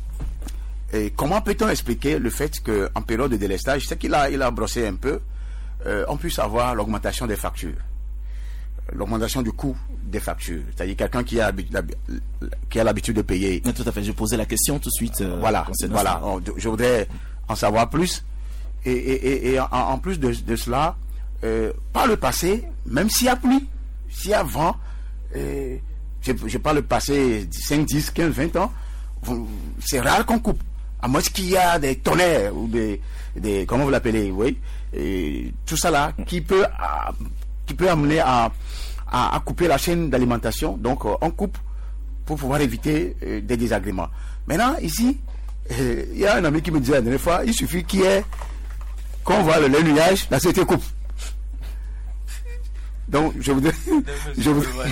et comment peut-on expliquer le fait qu'en période de délestage, c'est qu'il a, il a brossé un peu, euh, on puisse avoir l'augmentation des factures, l'augmentation du coût des factures, c'est-à-dire quelqu'un qui a, qui a l'habitude de payer. Mais tout à fait, je posais la question tout de suite. Euh, voilà, voilà. On, je voudrais en savoir plus. Et, et, et, et en, en plus de, de cela, euh, par le passé, même s'il y a pluie, s'il y a vent, euh, je, je parle le passé cinq, dix, quinze, vingt ans, c'est rare qu'on coupe. À moins qu'il y a des tonnerres ou des, des comment vous l'appelez, oui, et tout ça là, qui peut, à, qui peut amener à, à, à couper la chaîne d'alimentation. Donc, on coupe pour pouvoir éviter euh, des désagréments. Maintenant, ici, euh, il y a un ami qui me disait la dernière fois, il suffit qu'il y ait, qu'on voit le, le nuage, la C E T coupe. Donc, je voudrais... je voudrais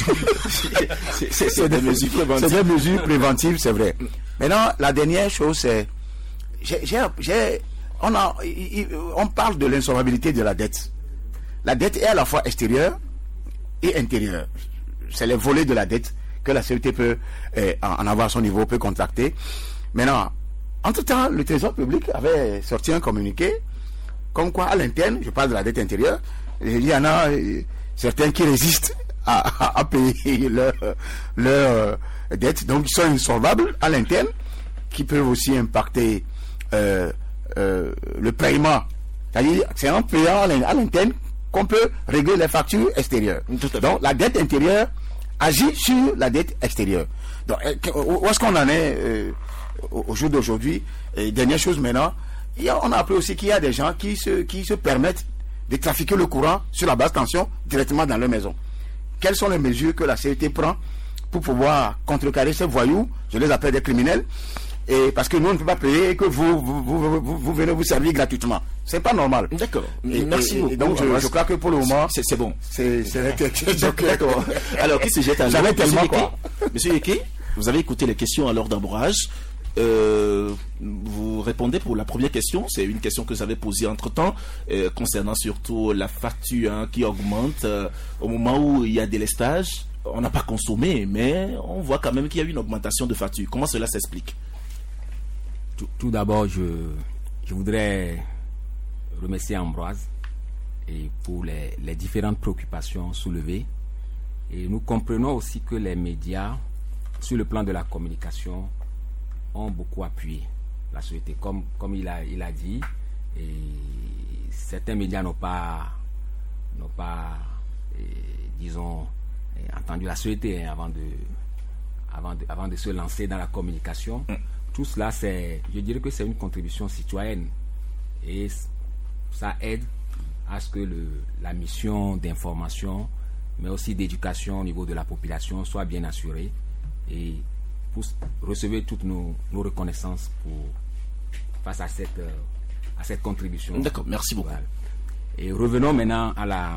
c'est des mesures préventives. C'est des mesures préventives, c'est vrai. Maintenant, la dernière chose, c'est... J'ai, j'ai, j'ai, on, a, on parle de l'insolvabilité de la dette. La dette est à la fois extérieure et intérieure. C'est les volets de la dette que la C E T peut eh, en avoir à son niveau, peut contracter. Maintenant, entre-temps, le Trésor public avait sorti un communiqué comme quoi, à l'interne, je parle de la dette intérieure, il y en a euh, certains qui résistent à, à, à payer leur, leur euh, dette, donc ils sont insolvables à l'interne, qui peuvent aussi impacter euh, euh, le paiement. C'est-à-dire, c'est en payant à l'interne qu'on peut régler les factures extérieures. Donc, la dette intérieure agit sur la dette extérieure. Donc, où est-ce qu'on en est euh, au jour d'aujourd'hui? Et dernière chose maintenant, il y a, on a appris aussi qu'il y a des gens qui se, qui se permettent de trafiquer le courant sur la basse tension directement dans leur maison. Quelles sont les mesures que la C E T prend pour pouvoir contrecarrer ces voyous, je les appelle des criminels, et parce que nous on ne peut pas payer et que vous vous, vous, vous, vous venez vous servir gratuitement. C'est pas normal. D'accord. Et, Merci et, beaucoup. Et donc je, je crois que pour le moment, c'est, c'est bon. C'est, c'est, c'est d'accord. Alors qui se jette à l'eau? Jamais tellement quoi. Monsieur Yeke, vous avez écouté les questions à l'heure d'embrage. Euh, vous répondez pour la première question, c'est une question que j'avais posée entre temps euh, concernant surtout la facture hein, qui augmente euh, au moment où il y a délestage. On n'a pas consommé, mais on voit quand même qu'il y a une augmentation de facture. Comment cela s'explique? Tout, tout d'abord, je, je voudrais remercier Ambroise et pour les, les différentes préoccupations soulevées. Et nous comprenons aussi que les médias, sur le plan de la communication, ont beaucoup appuyé la C E T, comme, comme il, a, il a dit. Et certains médias n'ont pas, n'ont pas et, disons, et, entendu la C E T hein, avant, de, avant, de, avant de se lancer dans la communication. Mm. Tout cela, c'est, je dirais que c'est une contribution citoyenne. Et ça aide à ce que le, la mission d'information, mais aussi d'éducation au niveau de la population soit bien assurée. Et pour recevoir toutes nos, nos reconnaissances pour, face à cette, euh, à cette contribution. D'accord, merci beaucoup. Voilà. Et revenons maintenant à la,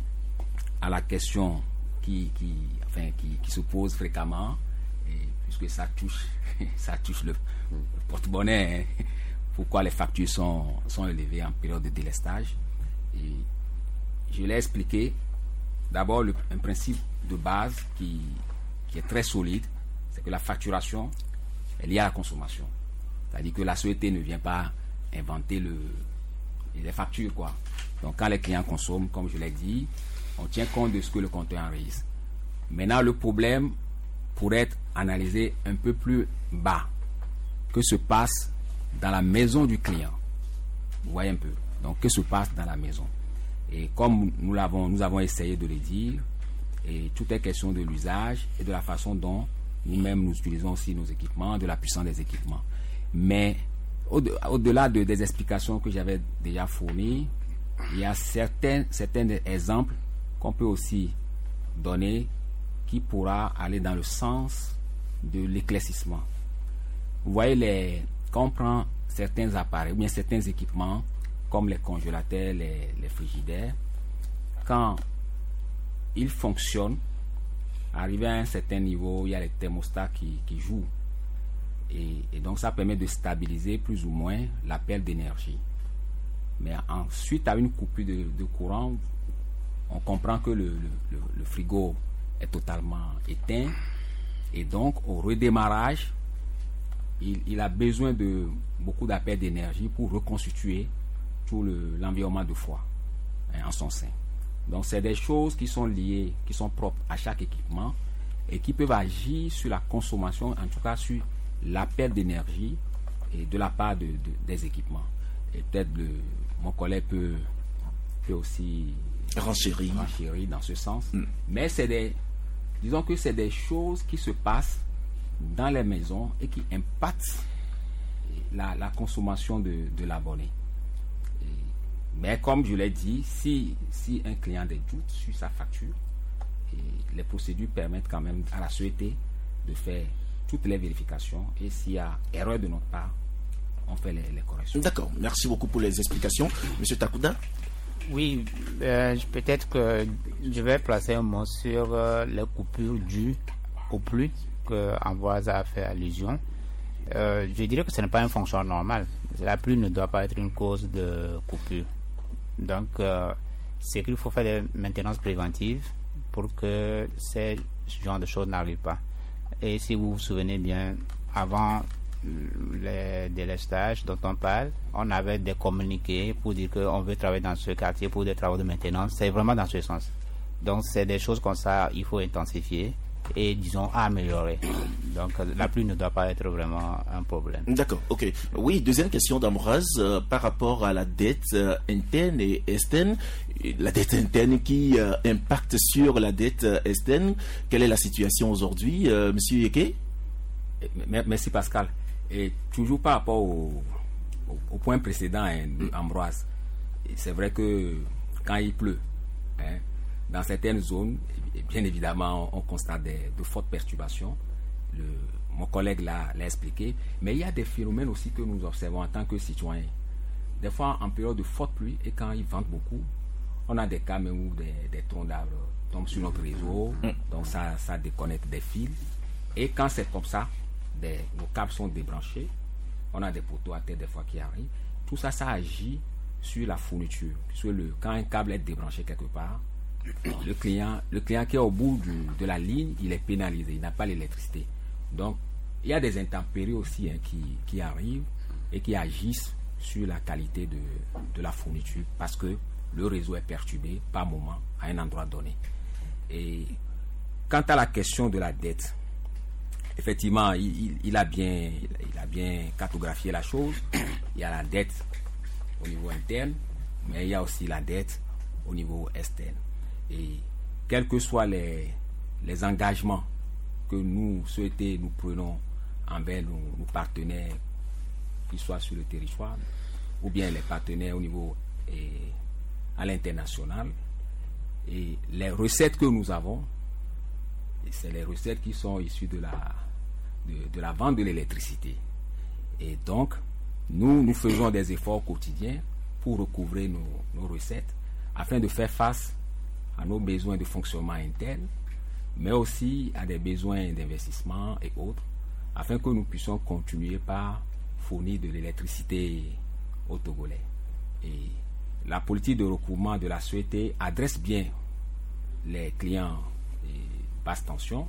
à la question qui, qui, enfin, qui, qui se pose fréquemment, et puisque ça touche, ça touche le, le porte-monnaie, hein, pourquoi les factures sont, sont élevées en période de délestage. Et je l'ai expliqué. D'abord, le, un principe de base qui, qui est très solide, c'est que la facturation est liée à la consommation. C'est-à-dire que la C E T ne vient pas inventer le, les factures, quoi. Donc, quand les clients consomment, comme je l'ai dit, on tient compte de ce que le compteur enregistre. Maintenant, le problème pourrait être analysé un peu plus bas. Que se passe dans la maison du client? Vous voyez un peu. Donc, que se passe dans la maison? Et comme nous l'avons, nous avons essayé de le dire, et tout est question de l'usage et de la façon dont nous-mêmes nous utilisons aussi nos équipements, de la puissance des équipements. Mais au-de- au-delà de, des explications que j'avais déjà fournies, il y a certains, certains exemples qu'on peut aussi donner qui pourra aller dans le sens de l'éclaircissement. Vous voyez, les, quand on prend certains appareils ou bien certains équipements comme les congélateurs, les, les frigidaires, quand ils fonctionnent, arrivé à un certain niveau, il y a les thermostats qui, qui jouent. Et, et donc ça permet de stabiliser plus ou moins l'appel d'énergie. Mais ensuite, à une coupure de, de courant, on comprend que le, le, le frigo est totalement éteint. Et donc, au redémarrage, il, il a besoin de beaucoup d'appels d'énergie pour reconstituer tout le, l'environnement de froid hein, en son sein. Donc, c'est des choses qui sont liées, qui sont propres à chaque équipement et qui peuvent agir sur la consommation, en tout cas sur l'appel d'énergie et de la part de, de, des équipements. Et peut-être le, mon collègue peut, peut aussi renchérir. renchérir dans ce sens. Mm. Mais c'est des, disons que c'est des choses qui se passent dans les maisons et qui impactent la, la consommation de, de l'abonné. Mais comme je l'ai dit, si, si un client a des doutes sur sa facture, et les procédures permettent quand même à la C E T de faire toutes les vérifications et s'il y a erreur de notre part, on fait les, les corrections. D'accord, merci beaucoup pour les explications. Monsieur Takouda. Oui, euh, peut-être que je vais placer un mot sur euh, les coupures dues au pluie que Ambroise a fait allusion. Euh, je dirais que ce n'est pas une fonction normale. La pluie ne doit pas être une cause de coupure. Donc, euh, c'est qu'il faut faire des maintenances préventives pour que ce genre de choses n'arrivent pas. Et si vous vous souvenez bien, avant les délestages dont on parle, on avait des communiqués pour dire qu'on veut travailler dans ce quartier pour des travaux de maintenance. C'est vraiment dans ce sens. Donc, c'est des choses comme ça, il faut intensifier et, disons, améliorer. Donc, la pluie ne doit pas être vraiment un problème. D'accord, ok. Oui, deuxième question d'Ambroise euh, par rapport à la dette euh, interne et externe. La dette interne qui euh, impacte sur la dette euh, externe. Quelle est la situation aujourd'hui, euh, Monsieur Yeke? Merci Pascal. Et toujours par rapport au, au, au point précédent, hein, d'Ambroise, c'est vrai que quand il pleut, hein, dans certaines zones, bien évidemment, on constate des, de fortes perturbations. Le, mon collègue l'a, l'a expliqué. Mais il y a des phénomènes aussi que nous observons en tant que citoyens. Des fois, en période de forte pluie et quand il vente beaucoup, on a des cas même où des, des troncs d'arbres tombent sur notre réseau. Donc ça, ça déconnecte des fils. Et quand c'est comme ça, des, nos câbles sont débranchés. On a des poteaux à terre des fois qui arrivent. Tout ça, ça agit sur la fourniture. Sur le, quand un câble est débranché quelque part, le client, le client qui est au bout du, de la ligne, il est pénalisé, il n'a pas l'électricité. Donc, il y a des intempéries aussi hein, qui, qui arrivent et qui agissent sur la qualité de, de la fourniture parce que le réseau est perturbé par moment à un endroit donné. Et quant à la question de la dette, effectivement, il, il, il, a bien, il a bien cartographié la chose. Il y a la dette au niveau interne, mais il y a aussi la dette au niveau externe. Et quels que soient les, les engagements que nous souhaitons, nous prenons envers nos, nos partenaires, qu'ils soient sur le territoire, ou bien les partenaires au niveau et, à l'international, et les recettes que nous avons, c'est les recettes qui sont issues de la, de, de la vente de l'électricité. Et donc, nous, nous faisons des efforts quotidiens pour recouvrer nos, nos recettes afin de faire face à nos besoins de fonctionnement interne, mais aussi à des besoins d'investissement et autres, afin que nous puissions continuer par fournir de l'électricité aux Togolais. Et la politique de recouvrement de la S O E T adresse bien les clients basse tension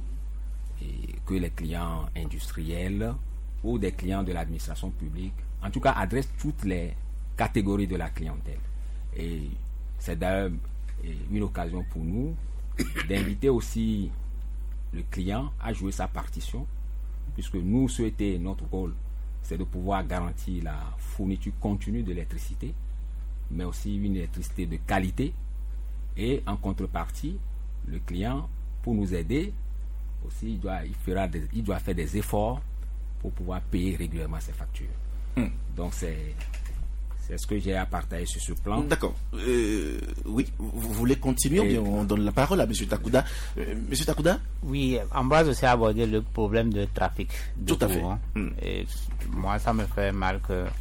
et que les clients industriels ou des clients de l'administration publique, en tout cas, adresse toutes les catégories de la clientèle. Et c'est d'ailleurs une occasion pour nous d'inviter aussi le client à jouer sa partition, puisque nous souhaitons, notre rôle, c'est de pouvoir garantir la fourniture continue d'électricité, mais aussi une électricité de qualité. Et en contrepartie, le client, pour nous aider, aussi, il doit, il fera des, il doit faire des efforts pour pouvoir payer régulièrement ses factures. Hum. Donc, c'est... C'est ce que j'ai à partager sur ce plan. D'accord. Euh, oui, vous voulez continuer ou bien on donne la parole à M. Takouda. Euh, M. Takouda? Oui, Ambroise aussi a abordé le problème de trafic. De Tout à fait. Mm. Et moi, ça me fait mal que euh,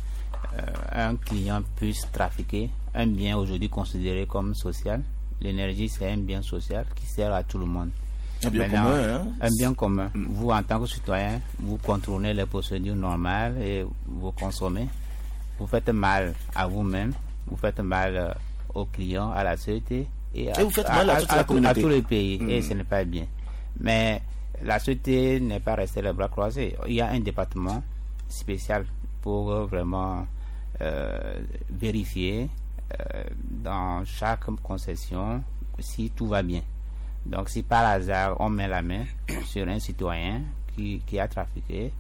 un client puisse trafiquer un bien aujourd'hui considéré comme social. L'énergie, c'est un bien social qui sert à tout le monde. Un bien Maintenant, commun, hein? Un bien commun. Mm. Vous, en tant que citoyen, vous contrôlez les procédures normales et vous consommez. Vous faites mal à vous-même, vous faites mal euh, aux clients, à la société et, à, et vous faites mal à, à, toute à, la à, communauté. à tous les pays. Mmh. Et ce n'est pas bien. Mais la société n'est pas restée les bras croisés. Il y a un département spécial pour euh, vraiment euh, vérifier euh, dans chaque concession si tout va bien. Donc si par hasard on met la main sur un citoyen qui, qui a trafiqué,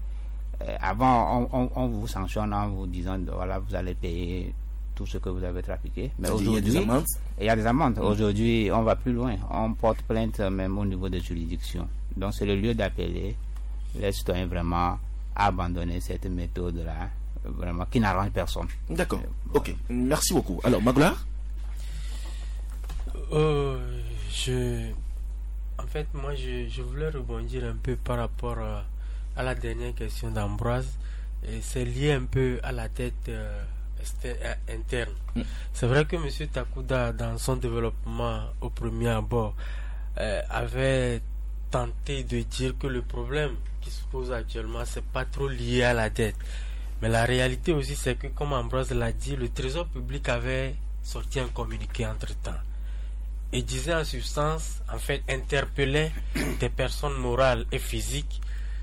avant, on, on, on vous sanctionne en vous disant voilà, vous allez payer tout ce que vous avez trafiqué. Mais aujourd'hui, il y a des amendes. Il y a des amendes. Mmh. Aujourd'hui, on va plus loin. On porte plainte même au niveau des juridictions. Donc, c'est le lieu d'appeler les citoyens vraiment à abandonner cette méthode-là, vraiment qui n'arrange personne. D'accord. Euh, ok. Merci beaucoup. Alors, Magloire? euh, je... En fait, moi, je, je voulais rebondir un peu par rapport à à la dernière question d'Ambroise. C'est lié un peu à la dette euh, interne. Mm. C'est vrai que M. Takouda, dans son développement au premier abord, euh, avait tenté de dire que le problème qui se pose actuellement, c'est pas trop lié à la dette. Mais la réalité aussi, c'est que, comme Ambroise l'a dit, le Trésor public avait sorti un communiqué entre-temps. Et disait en substance, en fait, interpellait des personnes morales et physiques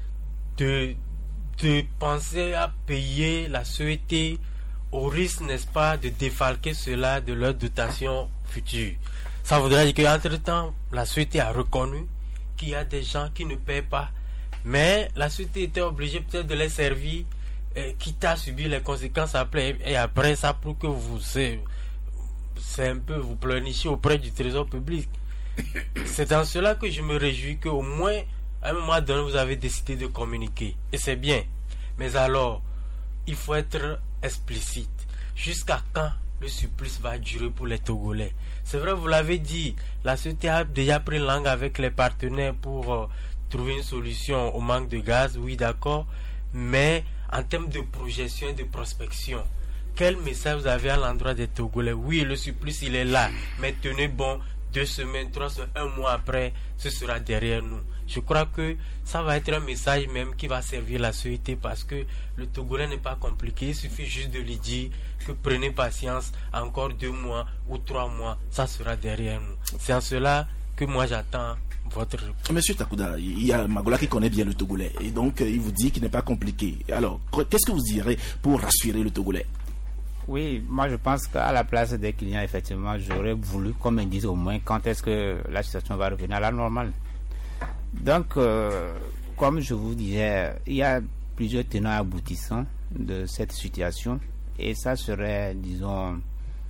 de, de penser à payer la C E T au risque, n'est-ce pas, de défalquer cela de leur dotation future. Ça voudrait dire qu'entre-temps, la C E T a reconnu qu'il y a des gens qui ne paient pas, mais la C E T était obligée peut-être de les servir, euh, quitte à subir les conséquences après, et après ça, pour que vous, c'est, c'est un peu, vous pleurnichiez auprès du Trésor public. C'est dans cela que je me réjouis qu'au moins, à un moment donné, vous avez décidé de communiquer, et c'est bien. Mais alors, il faut être explicite. Jusqu'à quand le supplice va durer pour les Togolais? C'est vrai, vous l'avez dit, la C E T a déjà pris langue avec les partenaires pour euh, trouver une solution au manque de gaz, oui d'accord, mais en termes de projection et de prospection, quel message vous avez à l'endroit des Togolais? Oui, le supplice il est là, mais tenez bon, deux semaines, trois semaines, un mois après, ce sera derrière nous. Je crois que ça va être un message même qui va servir la C E T, parce que le Togolais n'est pas compliqué. Il suffit juste de lui dire que prenez patience, encore deux mois ou trois mois, ça sera derrière nous. C'est en cela que moi j'attends votre réponse. Monsieur Takouda, il y a Magola qui connaît bien le Togolais et donc il vous dit qu'il n'est pas compliqué. Alors, qu'est-ce que vous direz pour rassurer le Togolais? Oui, moi je pense qu'à la place des clients, effectivement, j'aurais voulu, comme ils disent au moins, quand est-ce que la situation va revenir à la normale. Donc, euh, comme je vous disais, il y a plusieurs tenants aboutissants de cette situation et ça serait, disons,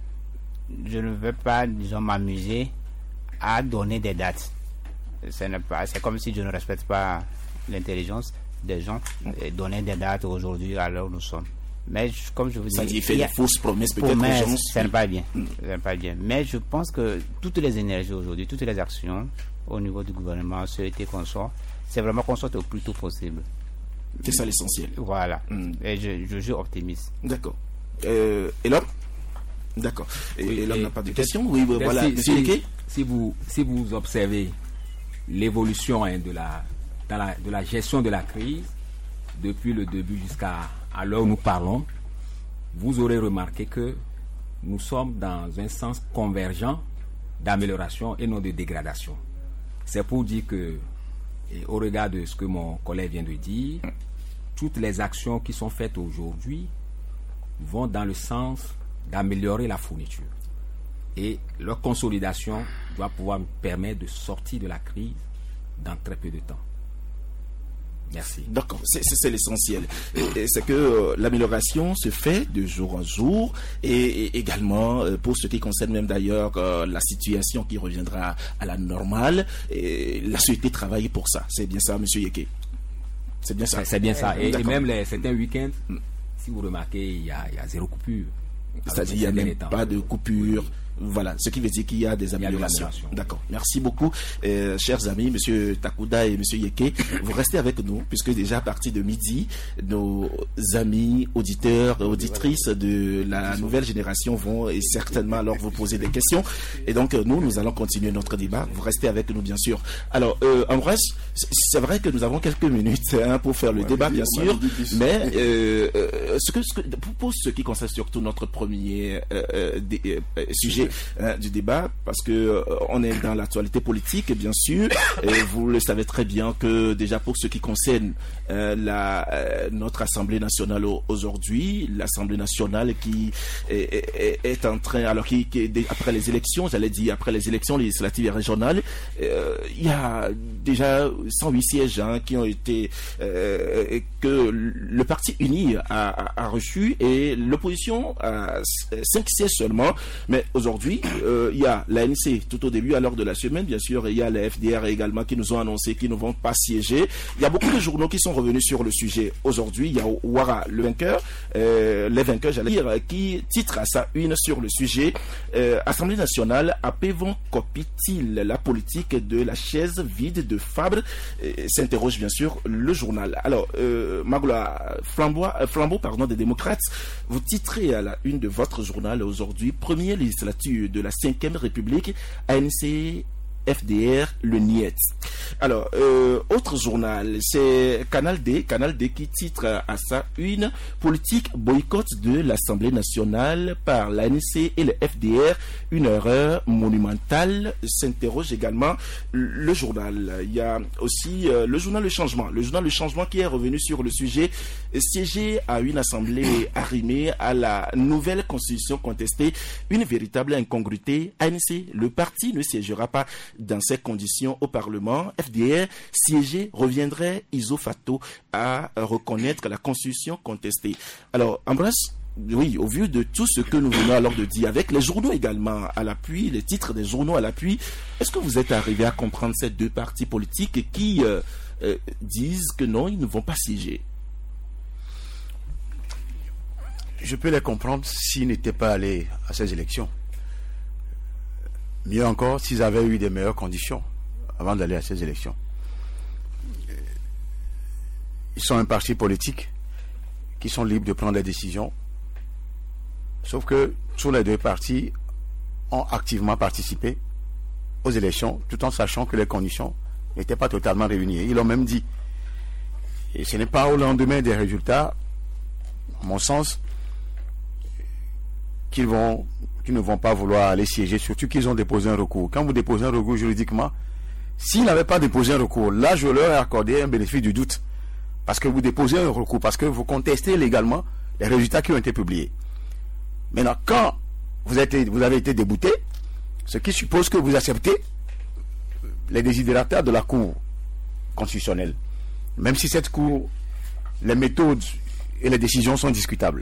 je ne veux pas, disons, m'amuser à donner des dates. Ce n'est pas, c'est comme si je ne respecte pas l'intelligence des gens et donner des dates aujourd'hui à l'heure où nous sommes. Mais je, comme je vous dis, ça dit, il fait des fausses promesses peut-être promesses, aux gens. Ça n'est pas bien. C'est pas bien. Mais je pense que toutes les énergies aujourd'hui, toutes les actions au niveau du gouvernement, C E T qu'on sort, c'est vraiment qu'on sorte au plus tôt possible. C'est ça l'essentiel. Voilà. Mm. Et je, je suis optimiste. D'accord. Euh, et là D'accord. Et, oui, et là, on n'a pas de questions. Oui, voilà. Si, si, si, vous, si vous observez l'évolution hein, de, la, dans la, de la gestion de la crise, depuis le début jusqu'à à l'heure où nous parlons, vous aurez remarqué que nous sommes dans un sens convergent d'amélioration et non de dégradation. C'est pour dire que, et au regard de ce que mon collègue vient de dire, toutes les actions qui sont faites aujourd'hui vont dans le sens d'améliorer la fourniture. Et leur consolidation doit pouvoir permettre de sortir de la crise dans très peu de temps. Merci. D'accord, c'est, c'est, c'est l'essentiel. Et, et c'est que euh, l'amélioration se fait de jour en jour et, et également euh, pour ce qui concerne même d'ailleurs euh, la situation qui reviendra à la normale, et la société travaille pour ça. C'est bien ça, Monsieur Yeke? C'est bien ça. C'est, c'est bien ça. Et, et même les, certains week-ends, mm. si vous remarquez, il y a, il y a zéro coupure. C'est-à-dire qu'il n'y a même pas de coupure. Voilà, ce qui veut dire qu'il y a des améliorations. améliorations. D'accord. Merci beaucoup, euh, chers amis, Monsieur Takouda et Monsieur Yeke. Vous restez avec nous, puisque déjà à partir de midi, nos amis auditeurs, auditrices de la nouvelle génération vont et certainement alors vous poser des questions. Et donc nous, nous allons continuer notre débat. Vous restez avec nous, bien sûr. Alors, euh, Ambroise, c'est vrai que nous avons quelques minutes hein, pour faire le ouais, débat, bien sûr, mais euh, euh, ce que, ce que, pour ce qui concerne surtout notre premier euh, euh, des, euh, sujet Hein, du débat, parce que euh, on est dans l'actualité politique, bien sûr, et vous le savez très bien que déjà pour ce qui concerne euh, la euh, notre Assemblée nationale aujourd'hui, l'Assemblée nationale qui est, est, est en train, alors qui, qui après les élections, j'allais dire après les élections législatives et régionales, euh, il y a déjà cent huit sièges hein, qui ont été euh, que le parti uni a, a, a reçu et l'opposition a cinq sièges seulement, mais aujourd'hui aujourd'hui, euh, il y a l'A N C tout au début, à l'heure de la semaine, bien sûr, il y a les F D R également qui nous ont annoncé qu'ils ne vont pas siéger. Il y a beaucoup de journaux qui sont revenus sur le sujet. Aujourd'hui, il y a Ouara, le vainqueur, euh, les vainqueurs, j'allais dire, qui titre à sa une sur le sujet. Euh, Assemblée nationale, A P vont copie-t-il la politique de la chaise vide de Fabre? euh, S'interroge bien sûr le journal. Alors, euh, Magoula, flambeau, flambeau pardon, des démocrates, vous titrez à la une de votre journal aujourd'hui, première législature de la cinquième République, A N C, F D R, le N I E T. Alors, euh, autre journal, c'est Canal D, Canal D qui titre à sa une politique boycott de l'Assemblée nationale par l'A N C et le F D R, une erreur monumentale, s'interroge également le journal. Il y a aussi euh, le journal Le Changement, le journal Le Changement qui est revenu sur le sujet, siéger à une assemblée arrimée à la nouvelle constitution contestée, une véritable incongruité. A N C, le parti ne siégera pas dans ces conditions au Parlement. F D R, siéger reviendrait iso facto à reconnaître la constitution contestée. Alors, Ambroise, oui, au vu de tout ce que nous venons alors de dire, avec les journaux également à l'appui, les titres des journaux à l'appui, est-ce que vous êtes arrivé à comprendre ces deux partis politiques qui euh, euh, disent que non, ils ne vont pas siéger? Je peux les comprendre s'ils n'étaient pas allés à ces élections. Mieux encore, s'ils avaient eu des meilleures conditions avant d'aller à ces élections. Ils sont un parti politique qui sont libres de prendre des décisions. Sauf que tous les deux partis ont activement participé aux élections, tout en sachant que les conditions n'étaient pas totalement réunies. Ils l'ont même dit. Et ce n'est pas au lendemain des résultats, à mon sens, qu'ils vont, qu'ils ne vont pas vouloir aller siéger, surtout qu'ils ont déposé un recours. Quand vous déposez un recours juridiquement, s'ils n'avaient pas déposé un recours, là je leur ai accordé un bénéfice du doute. Parce que vous déposez un recours, parce que vous contestez légalement les résultats qui ont été publiés. Maintenant, quand vous, êtes, vous avez été débouté, ce qui suppose que vous acceptez les désidérata de la Cour constitutionnelle. Même si cette Cour, les méthodes et les décisions sont discutables.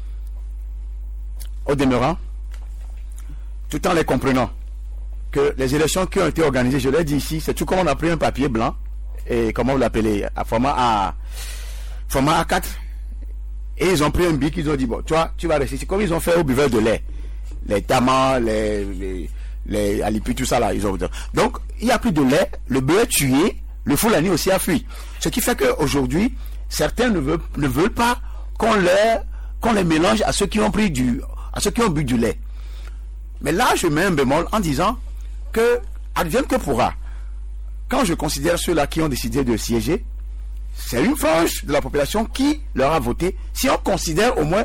Au demeurant, tout en les comprenant, que les élections qui ont été organisées, je l'ai dit ici, c'est tout comme on a pris un papier blanc, et comment vous l'appelez, à format A, format A quatre, et ils ont pris un bic, ils ont dit, bon, toi, tu vas rester ici, comme ils ont fait au buveur de lait, les tamas, les, les, les alipis, tout ça là, ils ont, donc, il n'y a plus de lait, le bœuf est tué, le foulani aussi a fui. Ce qui fait qu'aujourd'hui, certains ne veulent, ne veulent pas qu'on les, qu'on les mélange à ceux qui ont pris du, à ceux qui ont bu du lait. Mais là, je mets un bémol en disant que, advienne que pourra, quand je considère ceux-là qui ont décidé de siéger, c'est une frange de la population qui leur a voté. Si on considère au moins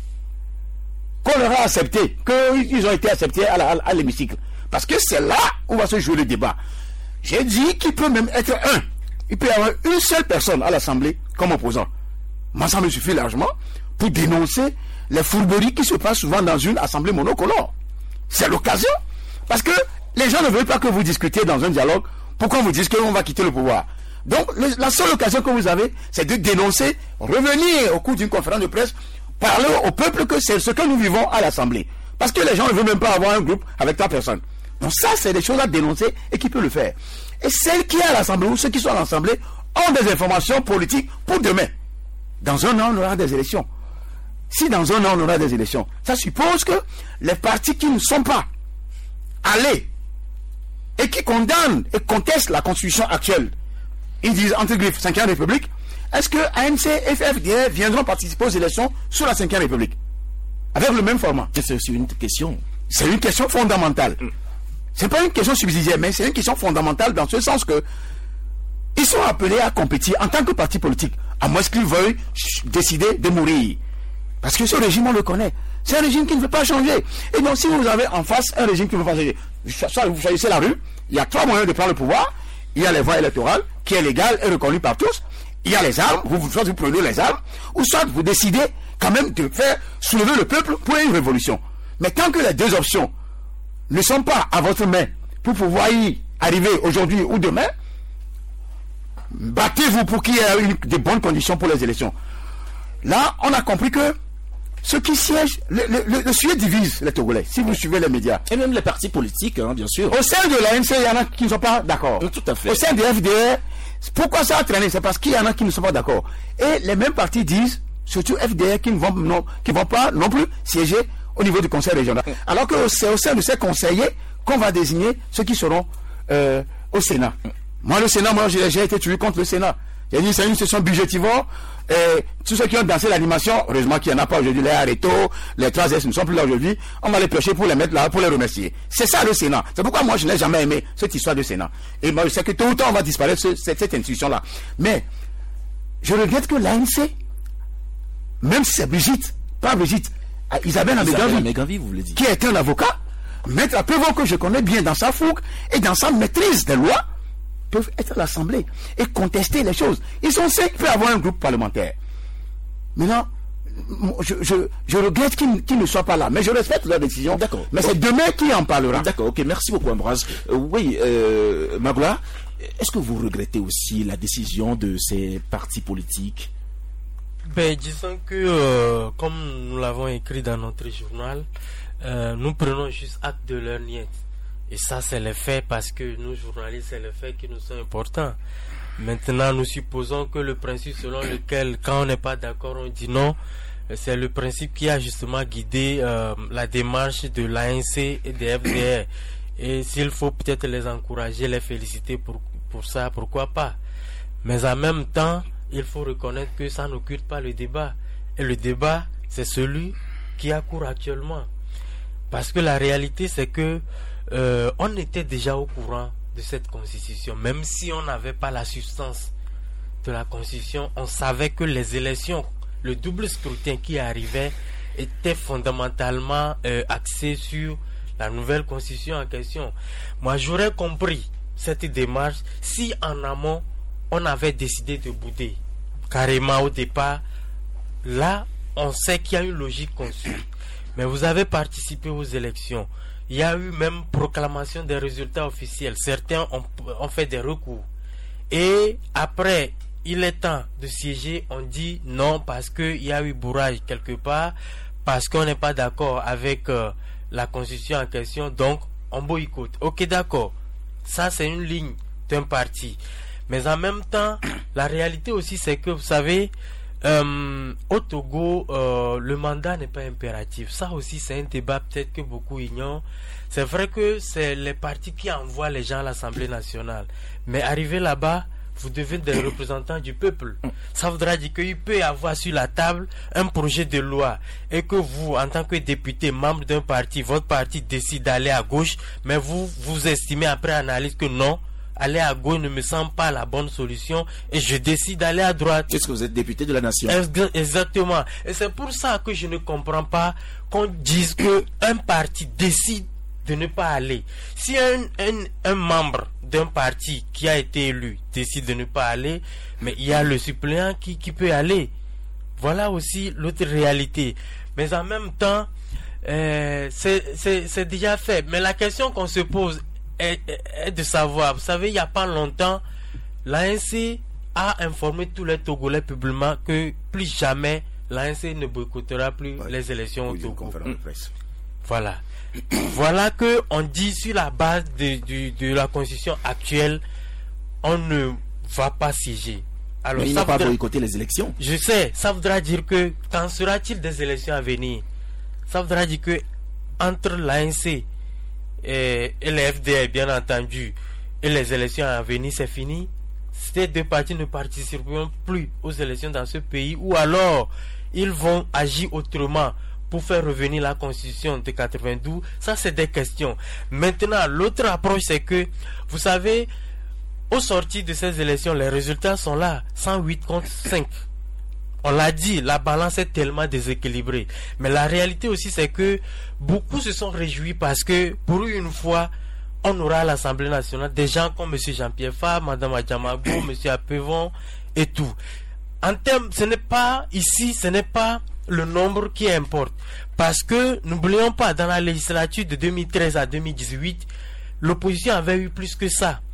qu'on leur a accepté, qu'ils ont été acceptés à, la, à l'hémicycle. Parce que c'est là où va se jouer le débat. J'ai dit qu'il peut même être un. Il peut y avoir une seule personne à l'Assemblée comme opposant. Moi, ça me suffit largement pour dénoncer les fourberies qui se passent souvent dans une assemblée monocolore. C'est l'occasion. Parce que les gens ne veulent pas que vous discutiez dans un dialogue pour qu'on vous dise qu'on va quitter le pouvoir. Donc, le, la seule occasion que vous avez, c'est de dénoncer, revenir au cours d'une conférence de presse, parler au peuple que c'est ce que nous vivons à l'Assemblée. Parce que les gens ne veulent même pas avoir un groupe avec ta personne. Donc ça, c'est des choses à dénoncer et qui peut le faire. Et celles qui sont à l'Assemblée ou ceux qui sont à l'Assemblée ont des informations politiques pour demain. Dans un an, on aura des élections. Si dans un an, on aura des élections, ça suppose que les partis qui ne sont pas allés et qui condamnent et contestent la constitution actuelle, ils disent entre griffes cinquième République, est-ce que A N C et F D R viendront participer aux élections sous la cinquième République avec le même format? C'est une question. C'est une question fondamentale. Mm. C'est pas une question subsidiaire, mais c'est une question fondamentale dans ce sens que ils sont appelés à compétir en tant que parti politique, à moins qu'ils veuillent décider de mourir. Parce que ce régime, on le connaît. C'est un régime qui ne veut pas changer. Et donc, si vous avez en face un régime qui ne veut pas changer, soit vous choisissez la rue, il y a trois moyens de prendre le pouvoir. Il y a les voies électorales, qui est légale et reconnue par tous. Il y a les armes, vous, soit vous prenez les armes, ou soit vous décidez quand même de faire soulever le peuple pour une révolution. Mais tant que les deux options ne sont pas à votre main pour pouvoir y arriver aujourd'hui ou demain, battez-vous pour qu'il y ait une, de bonnes conditions pour les élections. Là, on a compris que ceux qui siègent, le, le, le sujet divise les Togolais, si vous suivez les médias. Et même les partis politiques, hein, bien sûr. Au sein de l'A N C, il y en a qui ne sont pas d'accord. Tout à fait. Au sein de F D R, pourquoi ça a traîné? C'est parce qu'il y en a qui ne sont pas d'accord. Et les mêmes partis disent, surtout F D R, qui ne vont, non, qui vont pas non plus siéger au niveau du conseil régional. Alors que c'est au sein de ces conseillers qu'on va désigner ceux qui seront euh, au Sénat. Moi, le Sénat, moi, j'ai, j'ai été tué contre le Sénat. J'ai dit, c'est une session budgétivore. Et tous ceux qui ont dansé l'animation, heureusement qu'il n'y en a pas aujourd'hui, les Areto, les trois S ne sont plus là aujourd'hui, on va les pêcher pour les mettre là, pour les remercier. C'est ça le Sénat. C'est pourquoi moi je n'ai jamais aimé cette histoire de Sénat. Et moi je sais que tôt ou tard on va disparaître ce, cette, cette institution-là. Mais je regrette que l'A N C, même si c'est Brigitte, pas Brigitte, Isabelle Améganvi, vous voulez dire, qui est un avocat, Maître Apévo que je connais bien dans sa fougue et dans sa maîtrise des lois, peuvent être à l'Assemblée et contester les choses. Ils sont cinq, peuvent avoir un groupe parlementaire. Maintenant, je, je, je regrette qu'ils, qu'ils ne soient pas là, mais je respecte leur décision. D'accord. Mais c'est demain qui en parlera. D'accord, ok, merci beaucoup Ambroise. Euh, oui, euh, Magloire, est-ce que vous regrettez aussi la décision de ces partis politiques? Ben, disons que, euh, comme nous l'avons écrit dans notre journal, euh, nous prenons juste acte de leur niette. Et ça, c'est le fait parce que nous, journalistes, c'est le fait qui nous sont importants. Maintenant, nous supposons que le principe selon lequel, quand on n'est pas d'accord, on dit non, c'est le principe qui a justement guidé euh, la démarche de l'A N C et des F D R. Et s'il faut peut-être les encourager, les féliciter pour, pour ça, pourquoi pas. Mais en même temps, il faut reconnaître que ça n'occupe pas le débat. Et le débat, c'est celui qui a cours actuellement. Parce que la réalité, c'est que Euh, on était déjà au courant de cette constitution, même si on n'avait pas la substance de la constitution, on savait que les élections, le double scrutin qui arrivait était fondamentalement euh, axé sur la nouvelle constitution en question. Moi, j'aurais compris cette démarche si en amont on avait décidé de bouder carrément au départ. Là, on sait qu'il y a une logique conçue. Mais vous avez participé aux élections. Il y a eu même proclamation des résultats officiels. Certains ont, ont fait des recours. Et après, il est temps de siéger. On dit non parce qu'il y a eu bourrage quelque part, parce qu'on n'est pas d'accord avec euh, la constitution en question. Donc, on boycotte. Ok, d'accord. Ça, c'est une ligne d'un parti. Mais en même temps, la réalité aussi, c'est que, vous savez, Euh, au Togo, euh, le mandat n'est pas impératif. Ça aussi, c'est un débat peut-être que beaucoup ignorent. C'est vrai que c'est les partis qui envoient les gens à l'Assemblée nationale. Mais arrivé là-bas, vous devenez des représentants du peuple. Ça voudra dire qu'il peut y avoir sur la table un projet de loi et que vous, en tant que député, membre d'un parti, votre parti décide d'aller à gauche, mais vous, vous estimez après analyse que non, aller à gauche ne me semble pas la bonne solution et je décide d'aller à droite. Est-ce que vous êtes député de la nation? Exactement. Et c'est pour ça que je ne comprends pas qu'on dise que un parti décide de ne pas aller. Si un, un, un membre d'un parti qui a été élu décide de ne pas aller, mais il y a le suppléant qui, qui peut aller. Voilà aussi l'autre réalité. Mais en même temps, euh, c'est, c'est, c'est déjà fait. Mais la question qu'on se pose est, est de savoir, vous savez, il n'y a pas longtemps, l'A N C a informé tous les Togolais publiquement que plus jamais l'A N C ne boycottera plus ouais, les élections au Togo. Voilà. Voilà que on dit sur la base de, de, de la constitution actuelle, on ne va pas siéger. Alors, mais il n'a pas boycotté les élections. Je sais, ça voudra dire que quand sera-t-il des élections à venir? Ça voudra dire que entre l'A N C et, et les F D R, bien entendu, et les élections à venir, c'est fini. Ces deux partis ne participeront plus aux élections dans ce pays, ou alors ils vont agir autrement pour faire revenir la constitution de quatre-vingt-douze. Ça, c'est des questions. Maintenant, l'autre approche, c'est que, vous savez, au sortir de ces élections, les résultats sont là, cent huit contre cinq. On l'a dit, la balance est tellement déséquilibrée. Mais la réalité aussi, c'est que beaucoup se sont réjouis parce que, pour une fois, on aura à l'Assemblée nationale des gens comme M. Jean-Pierre Fabre, Mme Adjamago, M. Apevon et tout. En termes, ce n'est pas, ici, ce n'est pas le nombre qui importe. Parce que, n'oublions pas, dans la législature de deux mille treize à deux mille dix-huit, l'opposition avait eu plus que ça.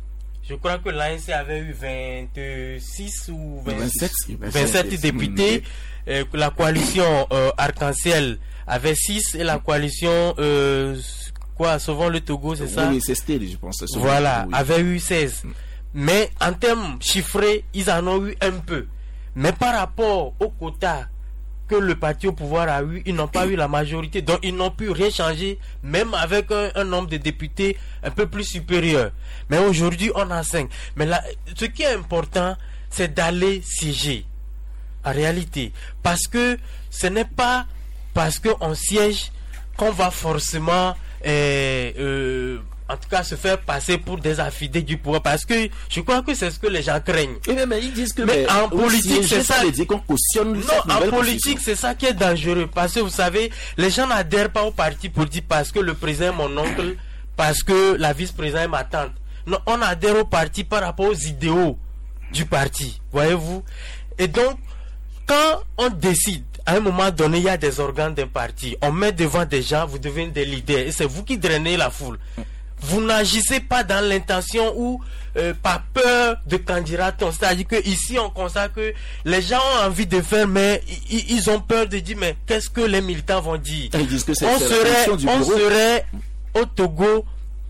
Je crois que l'A N C avait eu vingt-six ou vingt-sept, vingt-sept députés. Euh, la coalition euh, Arc-en-Ciel avait six et la coalition euh, quoi, Sauvons le Togo, c'est ça? Oui, c'est Stélé, je pense. Voilà, oui. avait eu seize. Mais en termes chiffrés, ils en ont eu un peu. Mais par rapport au quota que le parti au pouvoir a eu, ils n'ont pas eu la majorité. Donc ils n'ont pu rien changer, même avec un, un nombre de députés un peu plus supérieur. Mais aujourd'hui, on a cinq. Mais là, ce qui est important, c'est d'aller siéger. En réalité. Parce que ce n'est pas parce qu'on siège qu'on va forcément... Euh, euh, en tout cas se faire passer pour des affidés du pouvoir, parce que je crois que c'est ce que les gens craignent. Et mais, mais ils disent que mais, mais en politique c'est ça, ça qu'on cautionne. Non, en politique c'est ça qui est dangereux, parce que vous savez, les gens n'adhèrent pas au parti politique parce que le président est mon oncle, parce que la vice-présidente est ma tante. Non, on adhère au parti par rapport aux idéaux du parti, voyez-vous. Et donc quand on décide, à un moment donné, il y a des organes d'un parti, on met devant des gens, vous devenez des leaders, et c'est vous qui drainez la foule. Vous n'agissez pas dans l'intention ou euh, par peur de candidaton. C'est-à-dire que ici on constate que les gens ont envie de faire, mais ils, ils ont peur de dire mais qu'est-ce que les militants vont dire. Ils disent que c'est, on c'est serait, du on bureau. serait au Togo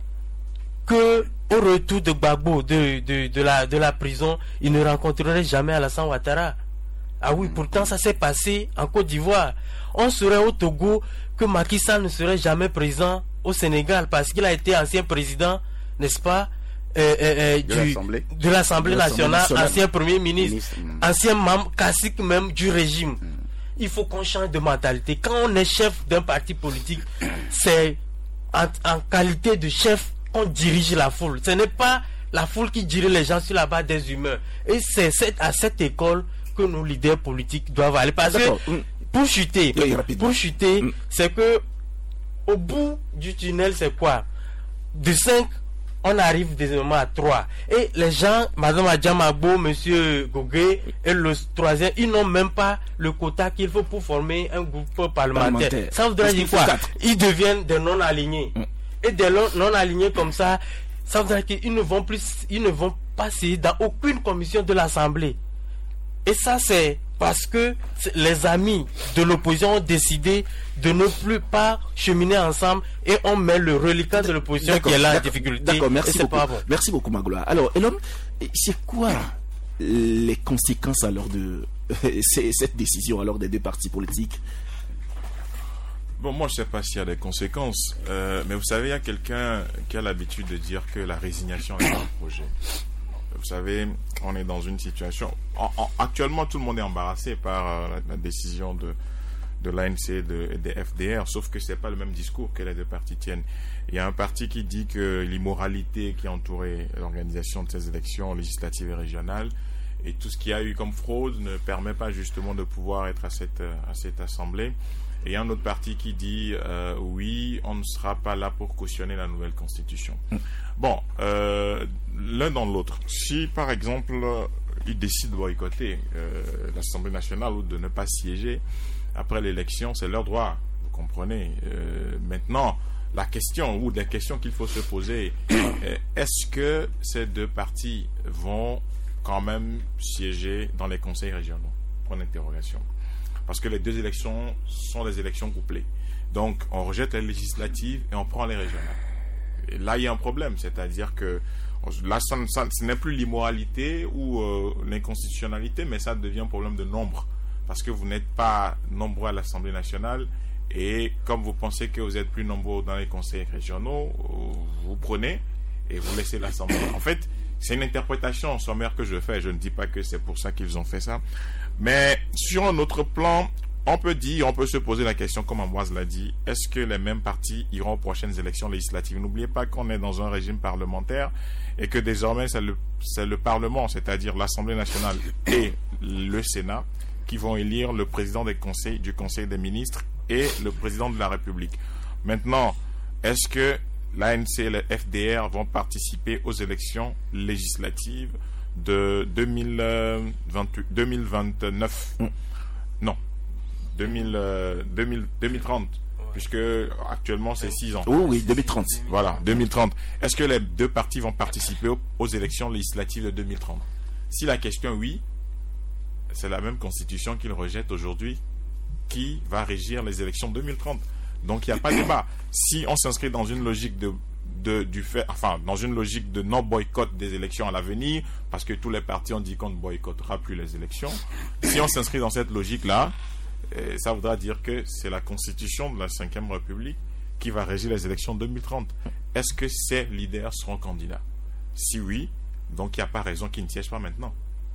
que au retour de Gbagbo de, de, de, la, de la prison, il ne rencontrerait jamais Alassane Ouattara. Ah oui, pourtant ça s'est passé en Côte d'Ivoire. On serait au Togo que Macky Sall ne serait jamais présent au Sénégal parce qu'il a été ancien président, n'est-ce pas, euh, euh, euh, de, du, l'Assemblée. de l'Assemblée nationale, nationale, ancien premier ministre, ministre mm. ancien membre classique même du régime. Mm. Il faut qu'on change de mentalité. Quand on est chef d'un parti politique, c'est en, en qualité de chef qu'on dirige la foule. Ce n'est pas la foule qui dirige les gens sur la base des humeurs. Et c'est cette, à cette école que nos leaders politiques doivent aller. Parce D'accord. que pour chuter, oui, pour chuter, mm. c'est que au bout du tunnel, c'est quoi? De cinq, on arrive désormais à trois. Et les gens, Madame Adjamabo, Monsieur Gogué et le troisième, ils n'ont même pas le quota qu'il faut pour former un groupe parlementaire. parlementaire. Ça voudrait dire quoi? Ils deviennent des non-alignés. Mm. Et des non-alignés comme ça, ça voudrait dire qu'ils ne vont plus, ils ne vont passer dans aucune commission de l'Assemblée. Et ça, c'est parce que les amis de l'opposition ont décidé de ne plus pas cheminer ensemble et on met le reliquat de l'opposition qui est là en difficulté. D'accord, merci beaucoup. Pas bon. Merci beaucoup, Magloire. Alors, Elom, c'est quoi les conséquences alors de cette décision alors des deux partis politiques? Bon, moi, je ne sais pas s'il y a des conséquences, euh, mais vous savez, il y a quelqu'un qui a l'habitude de dire que la résignation est un projet. Vous savez, on est dans une situation... En, en, actuellement, tout le monde est embarrassé par euh, la, la décision de, de l'A N C et de, des F D R, sauf que ce n'est pas le même discours que les deux partis tiennent. Il y a un parti qui dit que l'immoralité qui a entouré l'organisation de ces élections législatives et régionales et tout ce qu'il y a eu comme fraude ne permet pas justement de pouvoir être à cette, à cette assemblée. Et il y a un autre parti qui dit euh, oui, on ne sera pas là pour cautionner la nouvelle constitution. Bon, euh, l'un dans l'autre. Si par exemple ils décident de boycotter euh, l'Assemblée nationale ou de ne pas siéger après l'élection, c'est leur droit, vous comprenez. Euh, maintenant, la question ou des questions qu'il faut se poser, est-ce que ces deux partis vont quand même siéger dans les conseils régionaux? Point d'interrogation. Parce que les deux élections sont des élections couplées. Donc, on rejette les législatives et on prend les régionales. Et là, il y a un problème. C'est-à-dire que là, ça, ça, ce n'est plus l'immoralité ou euh, l'inconstitutionnalité, mais ça devient un problème de nombre. Parce que vous n'êtes pas nombreux à l'Assemblée nationale et comme vous pensez que vous êtes plus nombreux dans les conseils régionaux, vous prenez et vous laissez l'Assemblée. En fait, c'est une interprétation sommaire que je fais. Je ne dis pas que c'est pour ça qu'ils ont fait ça. Mais sur un autre plan, on peut dire, on peut se poser la question, comme Ambroise l'a dit, est-ce que les mêmes partis iront aux prochaines élections législatives? N'oubliez pas qu'on est dans un régime parlementaire et que désormais c'est le, c'est le Parlement, c'est-à-dire l'Assemblée nationale et le Sénat, qui vont élire le président des conseils, du Conseil des ministres et le président de la République. Maintenant, est-ce que l'A N C et le F D R vont participer aux élections législatives de deux mille vingt-huit, deux mille vingt-neuf? Non. deux mille, deux mille, deux mille trente. puisque actuellement c'est six ans. Oh oui, deux mille trente. Voilà, deux mille trente. Est-ce que les deux partis vont participer aux, aux élections législatives de deux mille trente? Si la question est oui, c'est la même constitution qu'ils rejettent aujourd'hui qui va régir les élections deux mille trente. Donc il n'y a pas de débat. Si on s'inscrit dans une logique de, de du fait, enfin dans une logique de non boycott des élections à l'avenir, parce que tous les partis ont dit qu'on ne boycottera plus les élections. Si on s'inscrit dans cette logique-là, eh, ça voudra dire que c'est la constitution de la cinquième République qui va régir les élections deux mille trente. Est-ce que ces leaders seront candidats? Si oui, donc il n'y a pas raison qu'ils ne siègent pas maintenant.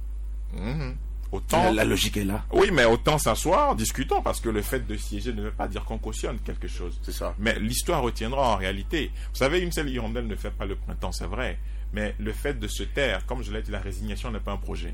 Mmh. Autant, la, la logique est là. Oui, mais autant s'asseoir, discutons, parce que le fait de siéger ne veut pas dire qu'on cautionne quelque chose. C'est ça. Mais l'histoire retiendra en réalité. Vous savez, une seule hirondelle ne fait pas le printemps, c'est vrai. Mais le fait de se taire, comme je l'ai dit, la résignation n'est pas un projet.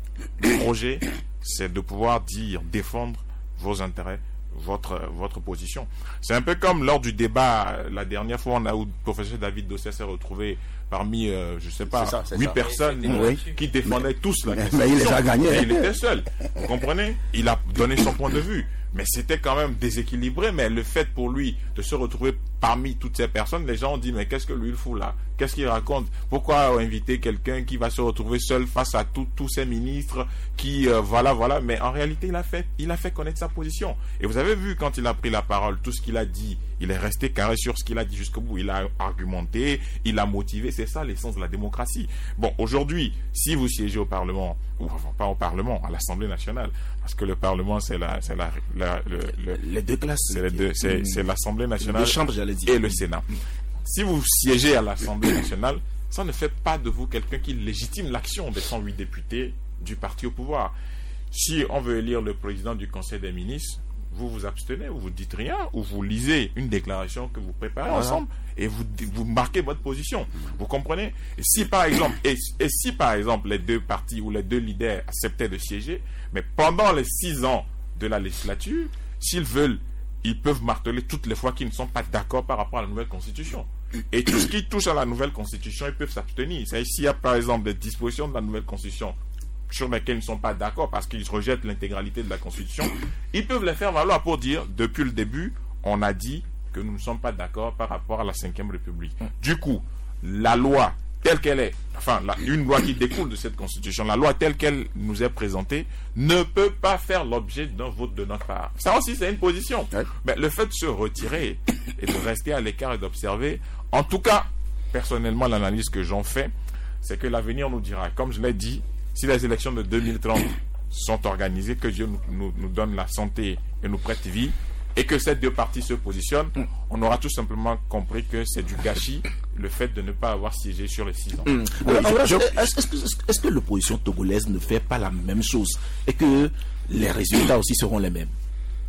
Le projet, c'est de pouvoir dire, défendre vos intérêts, votre, votre position. C'est un peu comme lors du débat, la dernière fois, on a où le professeur David Dossé s'est retrouvé parmi, euh, je sais pas, ça, huit ça. personnes Oui. qui défendaient mais, tous la mais, constitution. mais il les a gagnés. Mais il était seul. Vous comprenez? Il a donné son point de vue. Mais c'était quand même déséquilibré. Mais le fait pour lui de se retrouver parmi toutes ces personnes, les gens ont dit, mais qu'est-ce que lui il fout là? Qu'est-ce qu'il raconte? Pourquoi inviter quelqu'un qui va se retrouver seul face à tous ces ministres qui, euh, voilà, voilà. Mais en réalité, il a fait, il a fait connaître sa position. Et vous avez vu quand il a pris la parole, tout ce qu'il a dit, il est resté carré sur ce qu'il a dit jusqu'au bout. Il a argumenté, il a motivé. C'est ça l'essence de la démocratie. Bon, aujourd'hui, si vous siégez au Parlement, ou enfin pas au Parlement, à l'Assemblée nationale, parce que le Parlement, c'est la, c'est la, la le, le, les deux classes. C'est les deux, c'est, c'est l'Assemblée nationale les chambres, j'allais dire. et le Sénat. Si vous siégez à l'Assemblée nationale, ça ne fait pas de vous quelqu'un qui légitime l'action des cent huit députés du parti au pouvoir. Si on veut élire le président du Conseil des ministres, vous vous abstenez, ou vous dites rien, ou vous lisez une déclaration que vous préparez voilà. ensemble et vous, vous marquez votre position. Vous comprenez? Et si par exemple, et, et si par exemple les deux partis ou les deux leaders acceptaient de siéger, mais pendant les six ans de la législature, s'ils veulent, ils peuvent marteler toutes les fois qu'ils ne sont pas d'accord par rapport à la nouvelle constitution. Et tout ce qui touche à la nouvelle constitution, ils peuvent s'abstenir. C'est s'il y a par exemple des dispositions de la nouvelle constitution sur lesquelles ils ne sont pas d'accord parce qu'ils rejettent l'intégralité de la constitution, ils peuvent les faire valoir pour dire, depuis le début, on a dit que nous ne sommes pas d'accord par rapport à la cinquième République. Du coup, la loi telle qu'elle est, enfin, la, une loi qui découle de cette constitution, la loi telle qu'elle nous est présentée, ne peut pas faire l'objet d'un vote de notre part. Ça aussi, c'est une position. Ouais. Mais le fait de se retirer et de rester à l'écart et d'observer, en tout cas, personnellement, l'analyse que j'en fais, c'est que l'avenir nous dira, comme je l'ai dit, si les élections de deux mille trente sont organisées, que Dieu nous, nous, nous donne la santé et nous prête vie, et que ces deux partis se positionnent, on aura tout simplement compris que c'est du gâchis, le fait de ne pas avoir siégé sur les six ans. Mmh. Alors, alors, est-ce, est-ce, que, est-ce que l'opposition togolaise ne fait pas la même chose et que les résultats aussi seront les mêmes?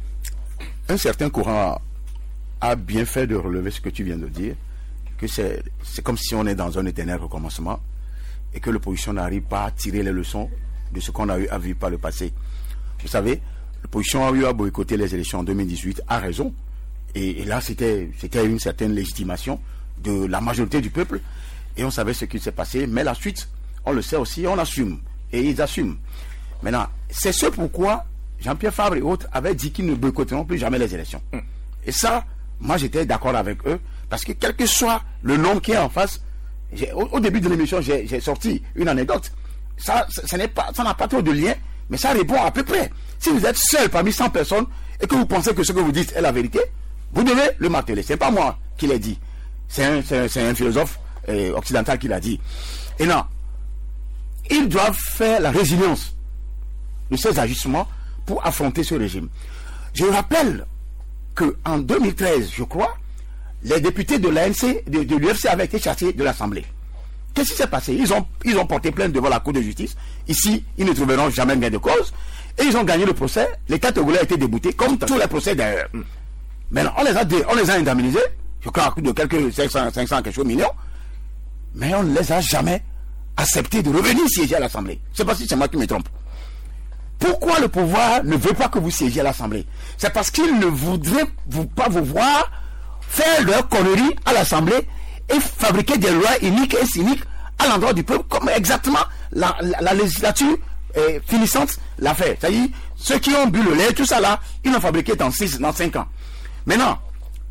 Un certain courant a bien fait de relever ce que tu viens de dire, que c'est, c'est comme si on est dans un éternel recommencement et que l'opposition n'arrive pas à tirer les leçons de ce qu'on a eu à vivre par le passé. Vous savez, l'opposition a eu à boycotter les élections en deux mille dix-huit, à raison. Et, et là, c'était, c'était une certaine légitimation de la majorité du peuple. Et on savait ce qui s'est passé. Mais la suite, on le sait aussi, on assume. Et ils assument. Maintenant, c'est ce pourquoi Jean-Pierre Fabre et autres avaient dit qu'ils ne boycotteront plus jamais les élections. Et ça, moi, j'étais d'accord avec eux. Parce que quel que soit le nom qui est en face, au, au début de l'émission, j'ai, j'ai sorti une anecdote. Ça, ça, ça n'est pas, ça n'a pas trop de lien, mais ça répond à peu près. Si vous êtes seul parmi cent personnes et que vous pensez que ce que vous dites est la vérité, vous devez le marteler. C'est pas moi qui l'ai dit. C'est un, c'est un, c'est un philosophe euh, occidental qui l'a dit. Et non, ils doivent faire la résilience de ces ajustements pour affronter ce régime. Je rappelle qu'en deux mille treize, je crois, les députés de l'A N C, de, de l'U F C avaient été chassés de l'Assemblée. Qu'est-ce qui s'est passé? Ils ont, ils ont porté plainte devant la Cour de justice. Ici, ils ne trouveront jamais gain de cause. Et ils ont gagné le procès. L'État togolais a été débouté, comme tous les procès d'ailleurs. Maintenant, on les a, on les a indemnisés, je crois à coup de quelques cinq cents, cinq cents quelque chose millions. Mais on ne les a jamais acceptés de revenir siéger à l'Assemblée. Je ne sais pas si c'est moi qui me trompe. Pourquoi le pouvoir ne veut pas que vous siégiez à l'Assemblée? C'est parce qu'il ne voudrait vous, pas vous voir faire leur connerie à l'Assemblée et fabriquer des lois iniques et cyniques à l'endroit du peuple, comme exactement la, la, la législature euh, finissante l'a fait. C'est-à-dire, ceux qui ont bu le lait, tout ça là, ils l'ont fabriqué dans six, dans cinq ans. Maintenant,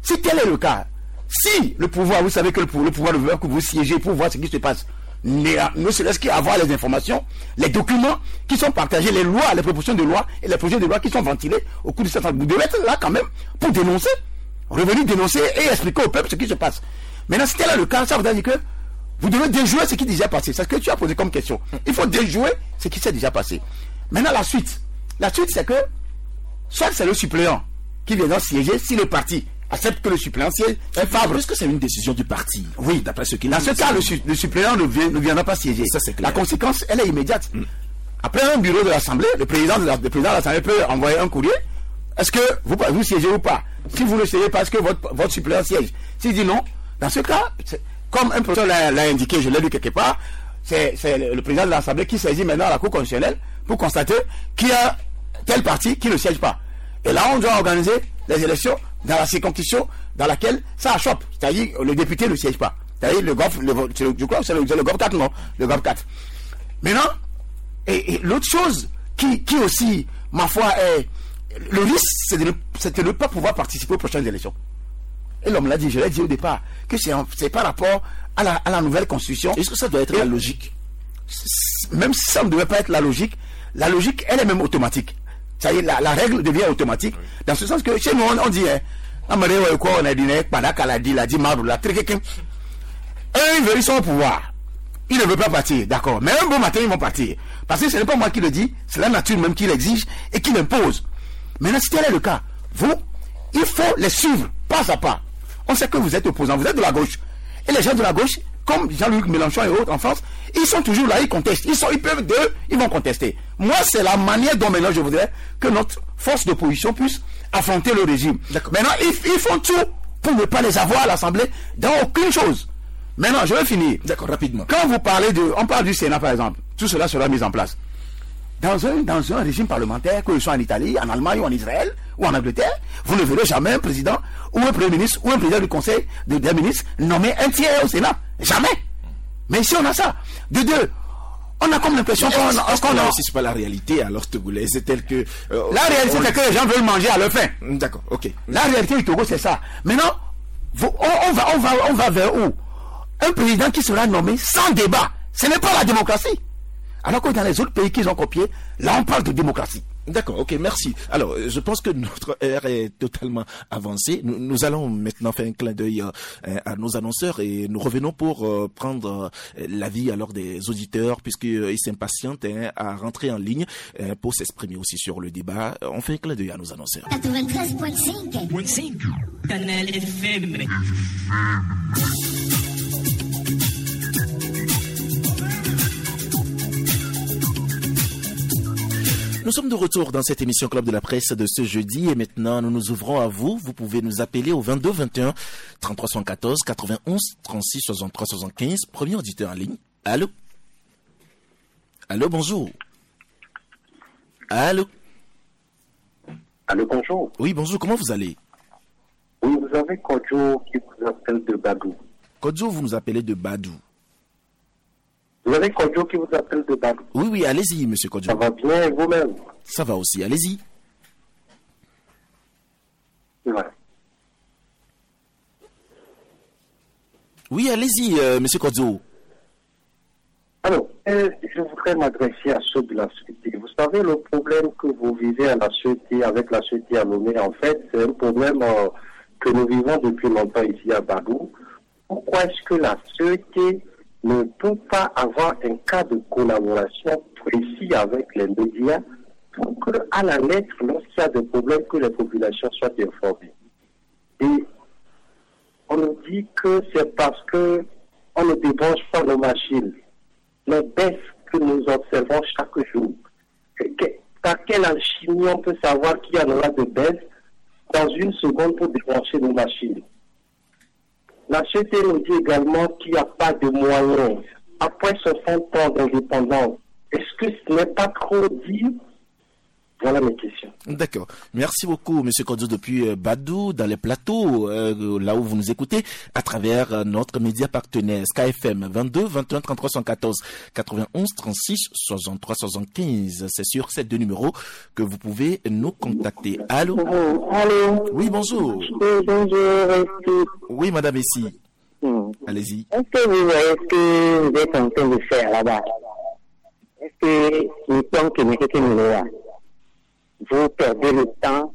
si tel est le cas, si le pouvoir, vous savez que le, le pouvoir veut que vous siégez pour voir ce qui se passe, ne serait-ce qu'avoir les informations, les documents qui sont partagés, les lois, les propositions de loi et les projets de loi qui sont ventilés au cours de cette année. Vous devez être là quand même pour dénoncer, revenir dénoncer et expliquer au peuple ce qui se passe. Maintenant, si tel est le cas, ça veut dire que vous devez déjouer ce qui est déjà passé. C'est ce que tu as posé comme question. Il faut déjouer ce qui s'est déjà passé. Maintenant, la suite. La suite, c'est que soit c'est le suppléant qui viendra siéger si le parti accepte que le suppléant siège. Est-ce que c'est une décision du parti? Oui, d'après ce qu'il dit. Dans ce cas, le, le suppléant ne, vient, ne viendra pas siéger. Ça, c'est clair. La conséquence, elle est immédiate. Mm. Après un bureau de l'Assemblée, le président de, la, le président de l'Assemblée peut envoyer un courrier. Est-ce que vous, vous siégez ou pas? Si vous ne siégez pas, est-ce que votre, votre suppléant siège? S'il dit non, dans ce cas, comme un professeur l'a, l'a indiqué, je l'ai lu quelque part, c'est, c'est le, le président de l'Assemblée qui saisit maintenant la Cour constitutionnelle pour constater qu'il y a tel parti qui ne siège pas. Et là, on doit organiser les élections dans la circonscription dans laquelle ça achoppe. C'est-à-dire le député ne siège pas. C'est-à-dire le G O F, le, je crois que c'est le, le G O F quatre, non? Le G O F quatre. Maintenant, et, et l'autre chose qui, qui aussi, ma foi, est le risque, c'est de, ne, c'est de ne pas pouvoir participer aux prochaines élections. Et l'homme l'a dit, je l'ai dit au départ, que c'est, c'est par rapport à la, à la nouvelle constitution. Est-ce que ça doit être et la logique? Même si ça ne devait pas être la logique, la logique, elle est même automatique. Ça y est, la, la règle devient automatique. Oui. Dans ce sens que chez nous, on, on dit, hein, eux, ils sont au pouvoir. Ils ne veulent pas partir, d'accord. Mais un bon matin, ils vont partir. Parce que ce n'est pas moi qui le dis, c'est la nature même qui l'exige et qui l'impose. Maintenant, si tel est le cas, vous, il faut les suivre, pas à pas. On sait que vous êtes opposants, vous êtes de la gauche. Et les gens de la gauche, comme Jean-Luc Mélenchon et autres en France, ils sont toujours là, ils contestent. Ils, sont, ils peuvent d'eux, ils vont contester. Moi, c'est la manière dont maintenant je voudrais que notre force d'opposition puisse affronter le régime. D'accord. Maintenant, ils, ils font tout pour ne pas les avoir à l'Assemblée dans aucune chose. Maintenant, je vais finir. D'accord, rapidement. Quand vous parlez de... On parle du Sénat, par exemple. Tout cela sera mis en place. Dans un, dans un régime parlementaire, que ce soit en Italie, en Allemagne ou en Israël ou en Angleterre, vous ne verrez jamais un président ou un premier ministre ou un président du conseil des de ministres nommer un tiers au Sénat. Jamais. Mais ici, on a ça. De deux, on a comme l'impression qu'on a... Est-ce qu'on a aussi, c'est pas la réalité, alors, Togolais, c'est tel que... Euh, la réalité, on... c'est que les gens veulent manger à leur faim. D'accord, ok. La réalité du Togo, c'est ça. Maintenant, vous, on, on, va, on, va, on va vers où? Un président qui sera nommé sans débat. Ce n'est pas la démocratie. Alors que dans les autres pays qu'ils ont copiés, là on parle de démocratie. D'accord, ok, merci. Alors, je pense que notre ère est totalement avancée. Nous, nous allons maintenant faire un clin d'œil euh, à nos annonceurs et nous revenons pour euh, prendre euh, l'avis alors des auditeurs puisqu'ils euh, s'impatientent hein, à rentrer en ligne euh, pour s'exprimer aussi sur le débat. On fait un clin d'œil à nos annonceurs. quatre-vingt-treize virgule cinq Canal F M. Nous sommes de retour dans cette émission Club de la Presse de ce jeudi et maintenant nous nous ouvrons à vous. Vous pouvez nous appeler au vingt-deux vingt et un trente-trois soixante-quatorze quatre-vingt-onze trente-six soixante-trois soixante-quinze. Premier auditeur en ligne. Allô? Allô, bonjour. Allô? Allô, bonjour. Oui, bonjour, comment vous allez? Oui, vous avez Kodjo qui vous appelle de Badou. Kodjo, vous nous appelez de Badou. Vous avez Kodjo qui vous appelle de Badou. Oui, oui, allez-y, monsieur Kodjo. Ça va bien et vous-même? Ça va aussi, allez-y. Ouais. Oui, allez-y, euh, monsieur Kodjo. Alors, euh, je voudrais m'adresser à ceux de la société. Vous savez, le problème que vous vivez à la société, avec la société à Lomé, en fait, c'est un problème euh, que nous vivons depuis longtemps ici à Badou. Pourquoi est-ce que la société ne peut pas avoir un cas de collaboration précis avec les médias pour que, à la lettre, lorsqu'il y a des problèmes, que les populations soient informées. Et on nous dit que c'est parce que on ne débranche pas nos machines, les baisses que nous observons chaque jour. Par quelle alchimie on peut savoir qu'il y en aura de baisses dans une seconde pour débrancher nos machines? La C T nous dit également qu'il n'y a pas de moyens. Après soixante ans d'indépendance, est-ce que ce n'est pas trop dit? Voilà mes questions. D'accord. Merci beaucoup, Monsieur Kodzo, depuis euh, Badou, dans les plateaux, euh, là où vous nous écoutez, à travers euh, notre média partenaire Sky F M vingt-deux, vingt et un, trente-trois, soixante-quatorze, quatre-vingt-onze, trente-six, soixante-trois, soixante-quinze. C'est sur ces deux numéros que vous pouvez nous contacter. Allô? Allô? Oui, bonjour. Oui, bonjour. Oui, madame, ici. Hmm. Allez-y. Est-ce que vous voyez ce que vous êtes en train de faire là-bas? Est-ce que le temps que nous là, vous perdez le temps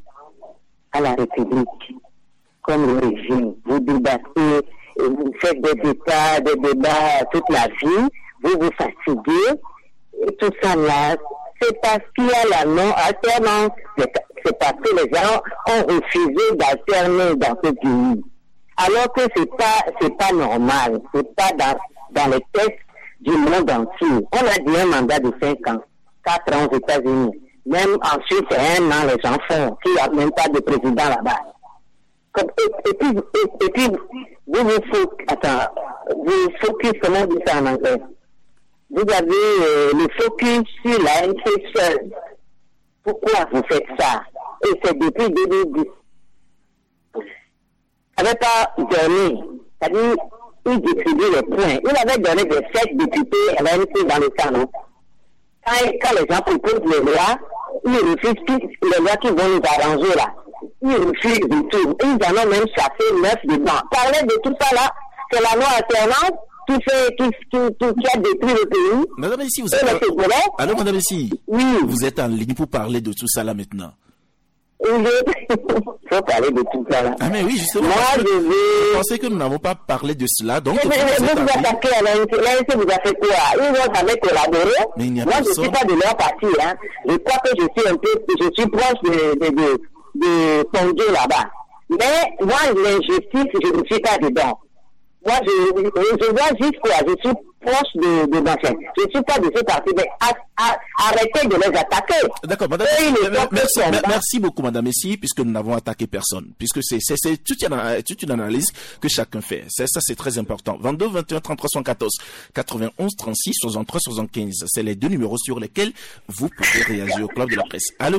à la République, comme le régime, vous débattez, et vous faites des débats, des débats toute la vie, vous vous fatiguez, et tout ça là, c'est parce qu'il y a la non-alternance, c'est parce que les gens ont refusé d'alterner dans ce pays. Alors que c'est pas, c'est pas normal, c'est pas dans, dans les textes du monde entier. On a dit un mandat de cinq ans, quatre ans aux États-Unis. Même ensuite, c'est un an, les gens font, qu'il n'y a même pas de président là-bas. Comme, et, et, puis, et, et puis, vous vous focus, attends, vous focus, comment on dit ça en anglais? Vous avez euh, le focus sur la N C seule. Pourquoi vous faites ça? Et c'est depuis deux mille dix. Vous n'avez pas donné, c'est-à-dire, il distribue les points. Il avait donné des sept députés à l'A N C dans le salon. Quand, quand les gens proposent les lois, ils refusent toutes les lois qui vont nous arranger là. Ils refusent de tout. Ils en ont même chassé neuf dedans. Parler de tout ça là, c'est la loi alternante qui fait, qui, qui, qui, qui a détruit le pays. Madame ici, vous êtes. En... Allô, madame ici. Oui. Vous êtes en ligne pour parler de tout ça là maintenant. Il faut parler de tout ça là. Ah mais oui, justement. Moi, je vais... Vous pensez que nous n'avons pas parlé de cela, donc... Mais vous vous attaquez à l'A N C. L'A N C vous a fait quoi? Ils vont jamais collaborer. Mais il n'y a Moi, personne. je ne suis pas de leur parti, hein. Je crois que je suis un peu, je suis proche de, de, de, de Pongo là-bas. Mais, moi, l'injustice, je ne suis pas dedans. Moi, je, je vois juste quoi? Je suis proche de, de Bachin. Je ne suis pas de ce parti, mais à, à, arrêtez de les attaquer. D'accord, madame. Et Merci, merci beaucoup, madame Messi, puisque nous n'avons attaqué personne. Puisque c'est, c'est, c'est toute, une, toute une analyse que chacun fait. C'est, ça, c'est très important. vingt-deux, vingt et un, trente-trois, soixante-quatorze, quatre-vingt-onze, trente-six, soixante-trois, soixante-quinze. C'est les deux numéros sur lesquels vous pouvez réagir au club de la presse. Allô?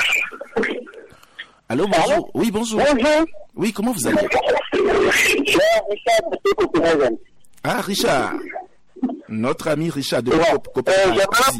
Allô, bonjour. Allô? Oui, bonjour. Bonjour. Oui, comment vous allez? Ah, Richard. Notre ami Richard de ouais, euh,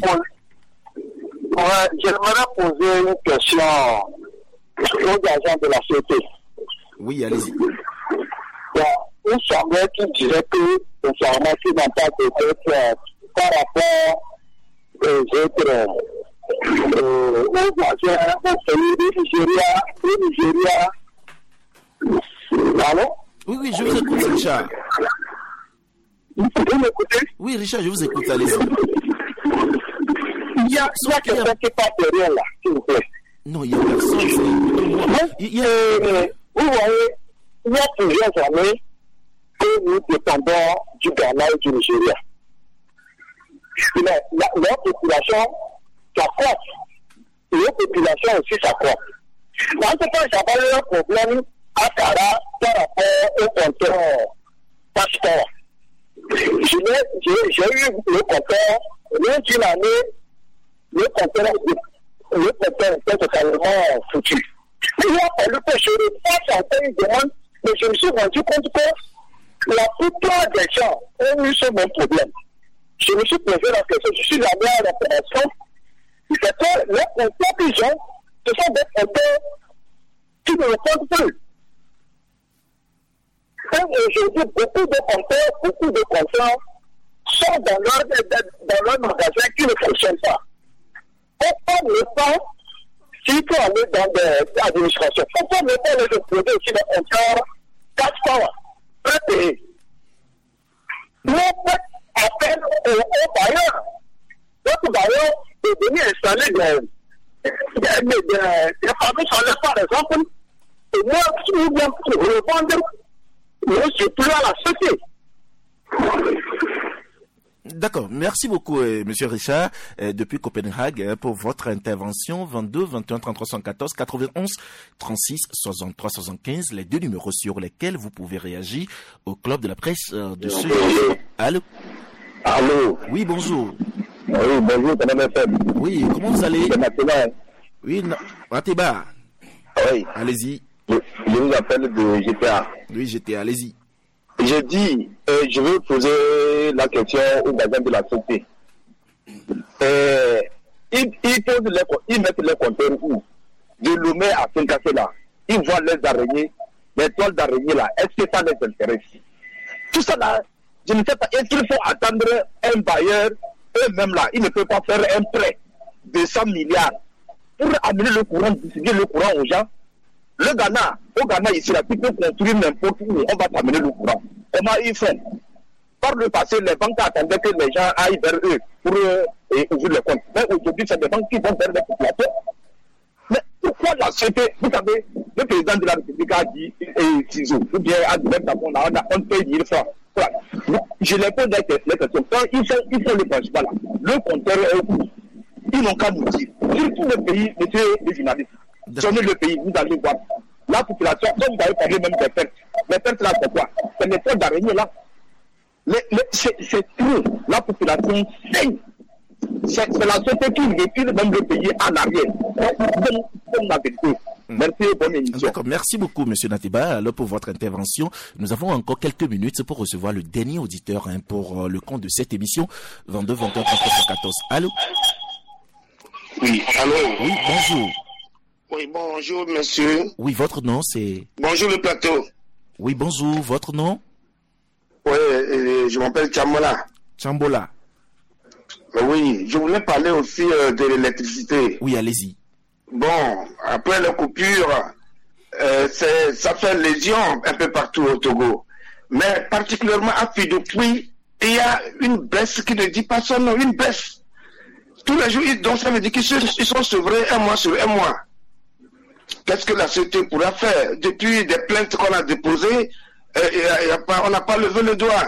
J'aimerais poser une question aux agents de la société. Oui, allez-y. Bon, il semblait qu'il dirait que les pharmacies n'ont pas de dette par rapport aux autres euh, pays du Nigeria, du Nigeria. Allô? Oui, oui, je vous écoute, Richard. Vous pouvez m'écouter? Oui, Richard, je vous écoute, allez-y. Il y a, il y a quelqu'un qui part derrière là, s'il vous plaît. Non, il y a personne, c'est plutôt moi. Il y a... euh, vous voyez, il y a plusieurs années que nous dépendons du Ghana et du Nigeria. Mais la, leur population s'accroît. Et leur population aussi s'accroît. En tout cas, j'avais un problème à Kara par rapport au compteur passeport. J'ai eu le compteur, l'un d'une année, le compteur, le compteur était totalement foutu. Il a fallu que je refasse certaines demandes, mais je me suis rendu compte que la plupart des gens ont eu ce même problème. Je me suis posé la question, je suis allé à l'opération, c'est que les compteurs qu'ils ont, ce sont des compteurs qui ne répondent plus. Aujourd'hui, beaucoup de compteurs, beaucoup de compteurs sont dans leur, dans leur magasin qui ne fonctionnent pas. Pourquoi ne pas, s'il faut aller dans des administrations, pourquoi ne pas les proposer aussi des compteurs cash power, pré-payés? Nous faites appel aux bailleurs. Notre bailleur est venu installer des, des, des, des, des familles solaires, par exemple, et moi, si vous voulez revendre, je ne suis plus à la société. D'accord, merci beaucoup, euh, Monsieur Richard, euh, depuis Copenhague, euh, pour votre intervention. Vingt-deux, vingt et un, trente-trois, soixante-quatorze, quatre-vingt-onze, trente-six, soixante-trois, soixante-quinze, les deux numéros sur lesquels vous pouvez réagir au club de la presse euh, de ce jour. Allô? Allô? Oui, bonjour. Oui, bonjour, madame F M. Oui, comment vous allez? C'est maintenant. Oui, non. Matiba. Oui. Allez-y. Je, je vous appelle de G T A. Oui, G T A, allez-y. Je dis, euh, je veux poser la question aux gazans de la société. Euh, ils, ils, posent les, ils mettent les compteurs où? De Lomé à Saint-Cassé là. Ils voient les araignées, les toiles d'araignées là. Est-ce que ça les intéresse? Tout ça là, je ne sais pas. Est-ce qu'il faut attendre un bailleur, eux-mêmes là, ils ne peuvent pas faire un prêt de cent milliards pour amener le courant, distribuer le courant aux gens? Le Ghana, au Ghana ici là, tu peux construire n'importe où, on va t'amener le courant. Comment ils font? Par le passé, les banques attendaient que les gens aillent vers eux pour euh, ouvrir le compte. Mais aujourd'hui, c'est des banques qui vont vers les populations. Mais pourquoi la société, vous savez, le président de la République a dit, et Ciseaux, ou bien a dit même on a, on paye mille francs. Voilà. Je les pose les questions. Quand ils font, ils font le principal, le compteur est où? Ils n'ont qu'à nous dire. Surtout le pays, monsieur le journaliste. Sonnez le pays, vous allez voir. La population, comme vous avez parlé même des pertes. Les pertes là, c'est quoi? C'est les pertes d'araignées là. Les, les, c'est, c'est trop. La population saigne. C'est, c'est la société qui recule même le pays en arrière. Donc, comme la vérité. Merci, bonne émission. D'accord, merci beaucoup, monsieur Natiba, alors pour votre intervention. Nous avons encore quelques minutes pour recevoir le dernier auditeur hein, pour euh, le compte de cette émission. vingt-deux vingt-et-un trente-trois quatorze. Allô? Oui, allô? Oui, bonjour. Oui, bonjour, monsieur. Oui, votre nom, c'est... Bonjour, le plateau. Oui, bonjour, votre nom? Oui, euh, je m'appelle Chambola. Chambola. Oui, je voulais parler aussi euh, de l'électricité. Oui, allez-y. Bon, après la coupure, euh, c'est, ça fait lésion un peu partout au Togo. Mais particulièrement à Fidopui, il y a une baisse qui ne dit pas son nom, une baisse. Tous les jours, donc ça veut dire qu'ils sont, ils sont sevrés un mois sur un mois. Qu'est-ce que la société pourra faire? Depuis des plaintes qu'on a déposées, euh, y a, y a pas, on n'a pas levé le doigt.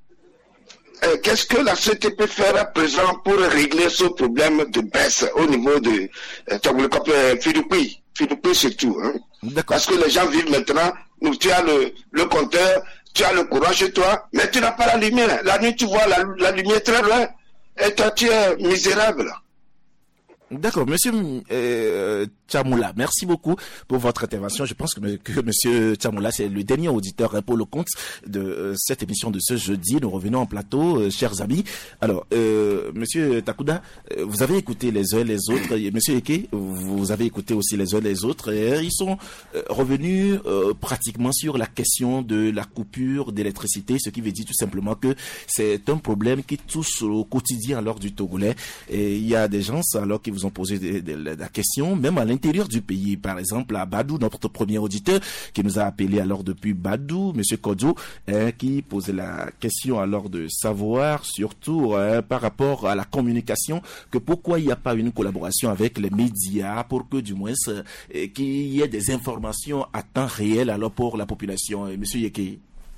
Euh, qu'est-ce que la société peut faire à présent pour régler ce problème de baisse au niveau de euh, Fidopui? Fidopui surtout. Hein? Parce que les gens vivent maintenant, nous, tu as le, le compteur, tu as le courant chez toi, mais tu n'as pas la lumière. La nuit, tu vois la, la lumière très loin, et toi, tu es misérable. D'accord, monsieur euh, Chamoula, merci beaucoup pour votre intervention. Je pense que, que monsieur Chamoula, c'est le dernier auditeur hein, pour le compte de euh, cette émission de ce jeudi. Nous revenons en plateau, euh, chers amis. Alors, euh, monsieur Takouda, euh, vous avez écouté les uns les autres. Et monsieur Eke, vous avez écouté aussi les uns les autres. Et, euh, ils sont euh, revenus euh, pratiquement sur la question de la coupure d'électricité, ce qui veut dire tout simplement que c'est un problème qui touche au quotidien alors du Togolais. Et il y a des gens alors qui vous ont posé de, de, de, la question, même à l'intérieur du pays. Par exemple, à Badou, notre premier auditeur, qui nous a appelé alors depuis Badou, monsieur Kodzo, hein, qui posait la question alors de savoir, surtout hein, par rapport à la communication, que pourquoi il n'y a pas une collaboration avec les médias pour que du moins euh, qu'il y ait des informations à temps réel alors pour la population. Et monsieur Yeke.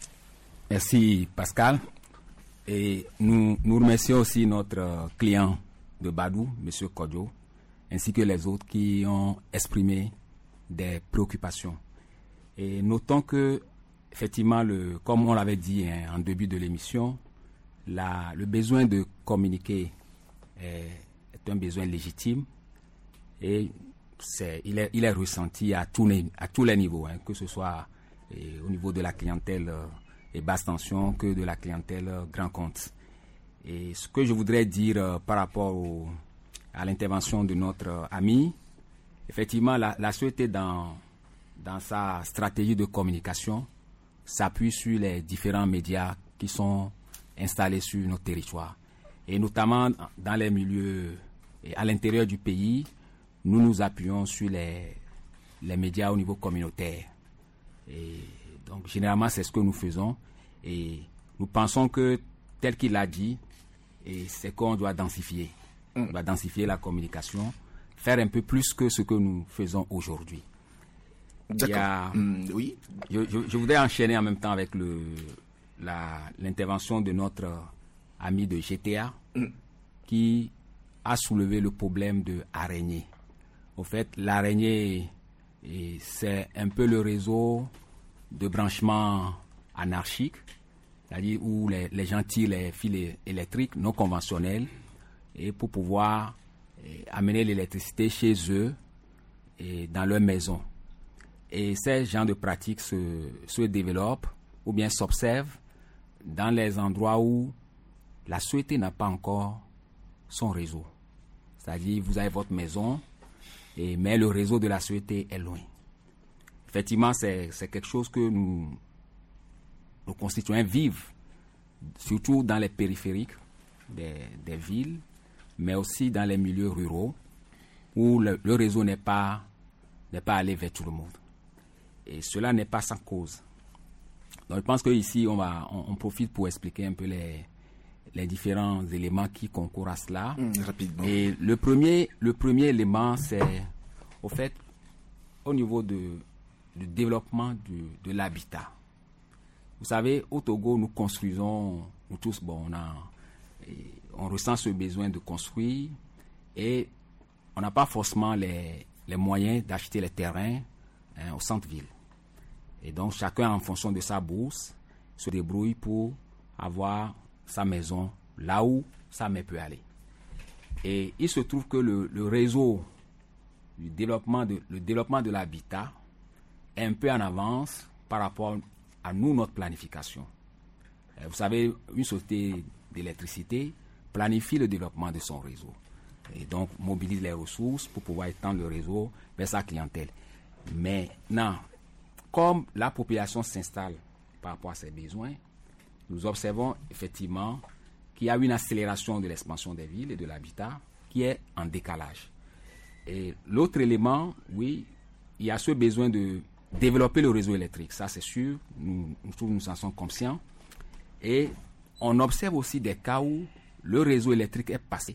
Merci Pascal. Et nous, nous remercions aussi notre euh, client de Badou, M. Kodjo, ainsi que les autres qui ont exprimé des préoccupations. Et notons que, effectivement, le, comme on l'avait dit hein, en début de l'émission, la, le besoin de communiquer est, est un besoin légitime et c'est, il, est, il est ressenti à tous les, à tous les niveaux, hein, que ce soit et, au niveau de la clientèle euh, et basse tension que de la clientèle euh, grand compte. Et ce que je voudrais dire euh, par rapport au, à l'intervention de notre euh, ami, effectivement, la, la société dans, dans sa stratégie de communication s'appuie sur les différents médias qui sont installés sur notre territoire. Et notamment dans les milieux et à l'intérieur du pays, nous nous appuyons sur les, les médias au niveau communautaire. Et donc, généralement, c'est ce que nous faisons. Et nous pensons que, tel qu'il l'a dit, et c'est qu'on doit densifier. On doit densifier la communication, faire un peu plus que ce que nous faisons aujourd'hui. D'accord. Il y a, mmh, oui. Je, je, je voudrais enchaîner en même temps avec le, la, l'intervention de notre ami de G T A mmh. qui a soulevé le problème de araignée. Au fait, l'araignée, et c'est un peu le réseau de branchement anarchique, c'est-à-dire où les, les gens tirent les fils électriques non conventionnels et pour pouvoir eh, amener l'électricité chez eux et dans leur maison. Et ces genres de pratiques se, se développent ou bien s'observent dans les endroits où la société n'a pas encore son réseau. C'est-à-dire, vous avez votre maison, et, mais le réseau de la société est loin. Effectivement, c'est, c'est quelque chose que nous, nos concitoyens vivent, surtout dans les périphériques des, des villes, mais aussi dans les milieux ruraux, où le, le réseau n'est pas, n'est pas allé vers tout le monde. Et cela n'est pas sans cause. Donc, je pense qu'ici, on, va, on, on profite pour expliquer un peu les, les différents éléments qui concourent à cela. Mmh, rapidement. Et le premier, le premier élément, c'est, au fait, au niveau de, du développement du, de l'habitat. Vous savez, au Togo, nous construisons, nous tous, bon, on, a, on ressent ce besoin de construire et on n'a pas forcément les, les moyens d'acheter les terrains hein, au centre-ville. Et donc, chacun, en fonction de sa bourse, se débrouille pour avoir sa maison là où sa mère peut aller. Et il se trouve que le, le réseau du développement de, le développement de l'habitat est un peu en avance par rapport à nous, notre planification. Vous savez, une société d'électricité planifie le développement de son réseau. Et donc, mobilise les ressources pour pouvoir étendre le réseau vers sa clientèle. Mais non, comme la population s'installe par rapport à ses besoins, nous observons effectivement qu'il y a une accélération de l'expansion des villes et de l'habitat qui est en décalage. Et l'autre élément, oui, il y a ce besoin de développer le réseau électrique. Ça, c'est sûr, nous, nous, nous en sommes conscients. Et on observe aussi des cas où le réseau électrique est passé.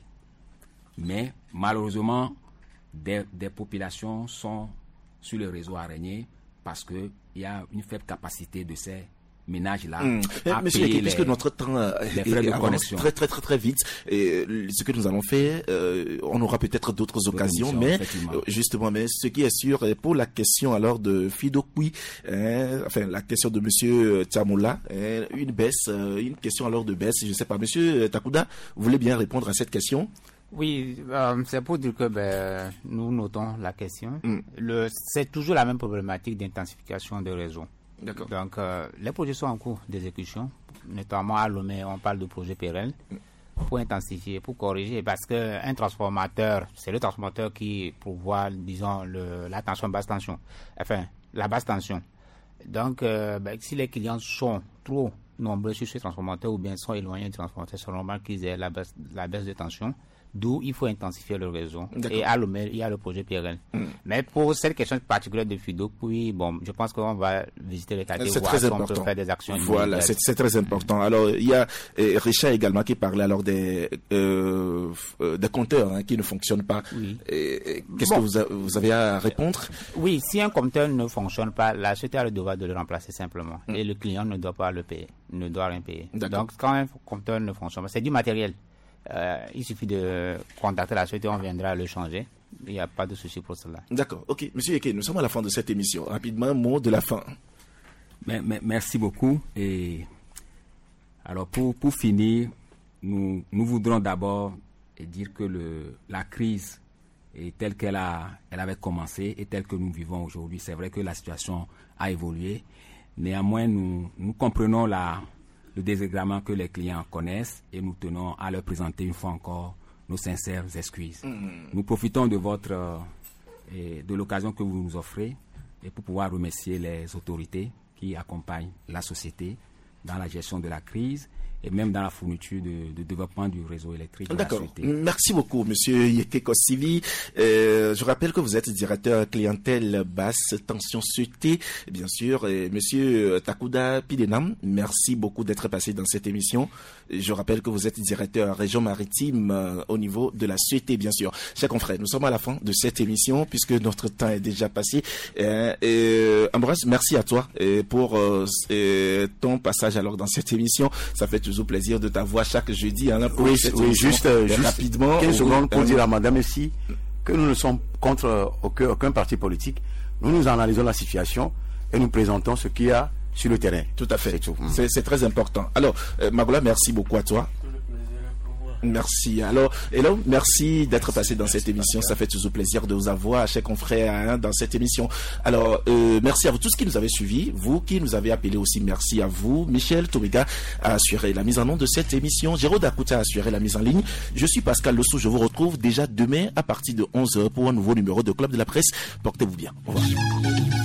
Mais malheureusement, des, des populations sont sur le réseau araignée parce qu'il y a une faible capacité de ces ménages-là. Mmh. Monsieur Yeke, puisque notre temps avance très très très très vite, et ce que nous allons faire, euh, on aura peut-être d'autres occasions, mais justement, mais ce qui est sûr, pour la question alors de Fido Kui, hein, enfin la question de Monsieur Tchamoula, hein, une baisse, une question alors de baisse, je ne sais pas, Monsieur Takouda, vous voulez bien répondre à cette question? Oui, euh, c'est pour dire que ben, nous notons la question. Mm. Le, c'est toujours la même problématique d'intensification des réseaux. D'accord. Donc, euh, les projets sont en cours d'exécution, notamment à Lomé, on parle de projet pérenne, mm. pour intensifier, pour corriger, parce qu'un transformateur, c'est le transformateur qui pourvoit, disons, le, la tension basse tension, enfin, la basse tension. Donc, euh, ben, si les clients sont trop nombreux sur ce transformateur ou bien sont éloignés du transformateur, c'est normal qu'ils aient la baisse, la baisse de tension. D'où il faut intensifier le réseau. Et à Lomé, il y a le projet Pérel. Mm. Mais pour cette question particulière de Fido, puis bon, je pense qu'on va visiter les quartiers, c'est voir très si important. on peut faire des actions. Voilà, c'est, c'est très important. Alors, il y a euh, Richard également qui parlait alors des, euh, euh, des compteurs hein, qui ne fonctionnent pas. Oui. Et, et, qu'est-ce bon. que vous, a, vous avez à répondre? Oui, si un compteur ne fonctionne pas, la société a le devoir de le remplacer simplement. Mm. Et le client ne doit pas le payer, ne doit rien payer. D'accord. Donc, quand un compteur ne fonctionne pas, c'est du matériel. Euh, il suffit de contacter la société, on viendra le changer. Il n'y a pas de souci pour cela. D'accord. Ok. Monsieur Yeke, nous sommes à la fin de cette émission. Rapidement, un mot de la fin. Mais, mais, merci beaucoup. Et alors, pour, pour finir, nous, nous voudrons d'abord dire que le, la crise est telle qu'elle a, elle avait commencé et telle que nous vivons aujourd'hui. C'est vrai que la situation a évolué. Néanmoins, nous, nous comprenons la... le désagrément que les clients connaissent et nous tenons à leur présenter une fois encore nos sincères excuses. Mmh. Nous profitons de votre euh, et de l'occasion que vous nous offrez et pour pouvoir remercier les autorités qui accompagnent la société dans la gestion de la crise et même dans la fourniture de, de développement du réseau électrique. D'accord. Merci beaucoup, Monsieur Yeke Kosivi. Euh, je rappelle que vous êtes directeur clientèle basse tension société, bien sûr. Et Monsieur Takouda Pidenam, merci beaucoup d'être passé dans cette émission. Je rappelle que vous êtes directeur région maritime euh, au niveau de la société, bien sûr. Chers confrères, nous sommes à la fin de cette émission puisque notre temps est déjà passé. Euh, et, Ambroise, merci à toi et pour euh, et ton passage alors dans cette émission. Ça fait toujours plaisir de t'avoir chaque jeudi. Hein, pour oui, oui juste, euh, juste rapidement. quinze secondes pour euh, dire à Madame ici que nous ne sommes contre aucun, aucun parti politique. Nous nous analysons la situation et nous présentons ce qu'il y a sur le terrain. Tout à fait. C'est, c'est, c'est très important. Alors, euh, Magoula, merci beaucoup à toi. Merci. Alors, hello, merci d'être passé dans cette émission. Ça fait toujours plaisir de vous avoir, chers confrères, hein, dans cette émission. Alors, euh, merci à vous tous qui nous avez suivis, vous qui nous avez appelés aussi, merci à vous. Michel Tomiga a assuré la mise en onde de cette émission. Géraud Dakuta a assuré la mise en ligne. Je suis Pascal Lossou. Je vous retrouve déjà demain à partir de onze heures pour un nouveau numéro de Club de la Presse. Portez-vous bien. Au revoir.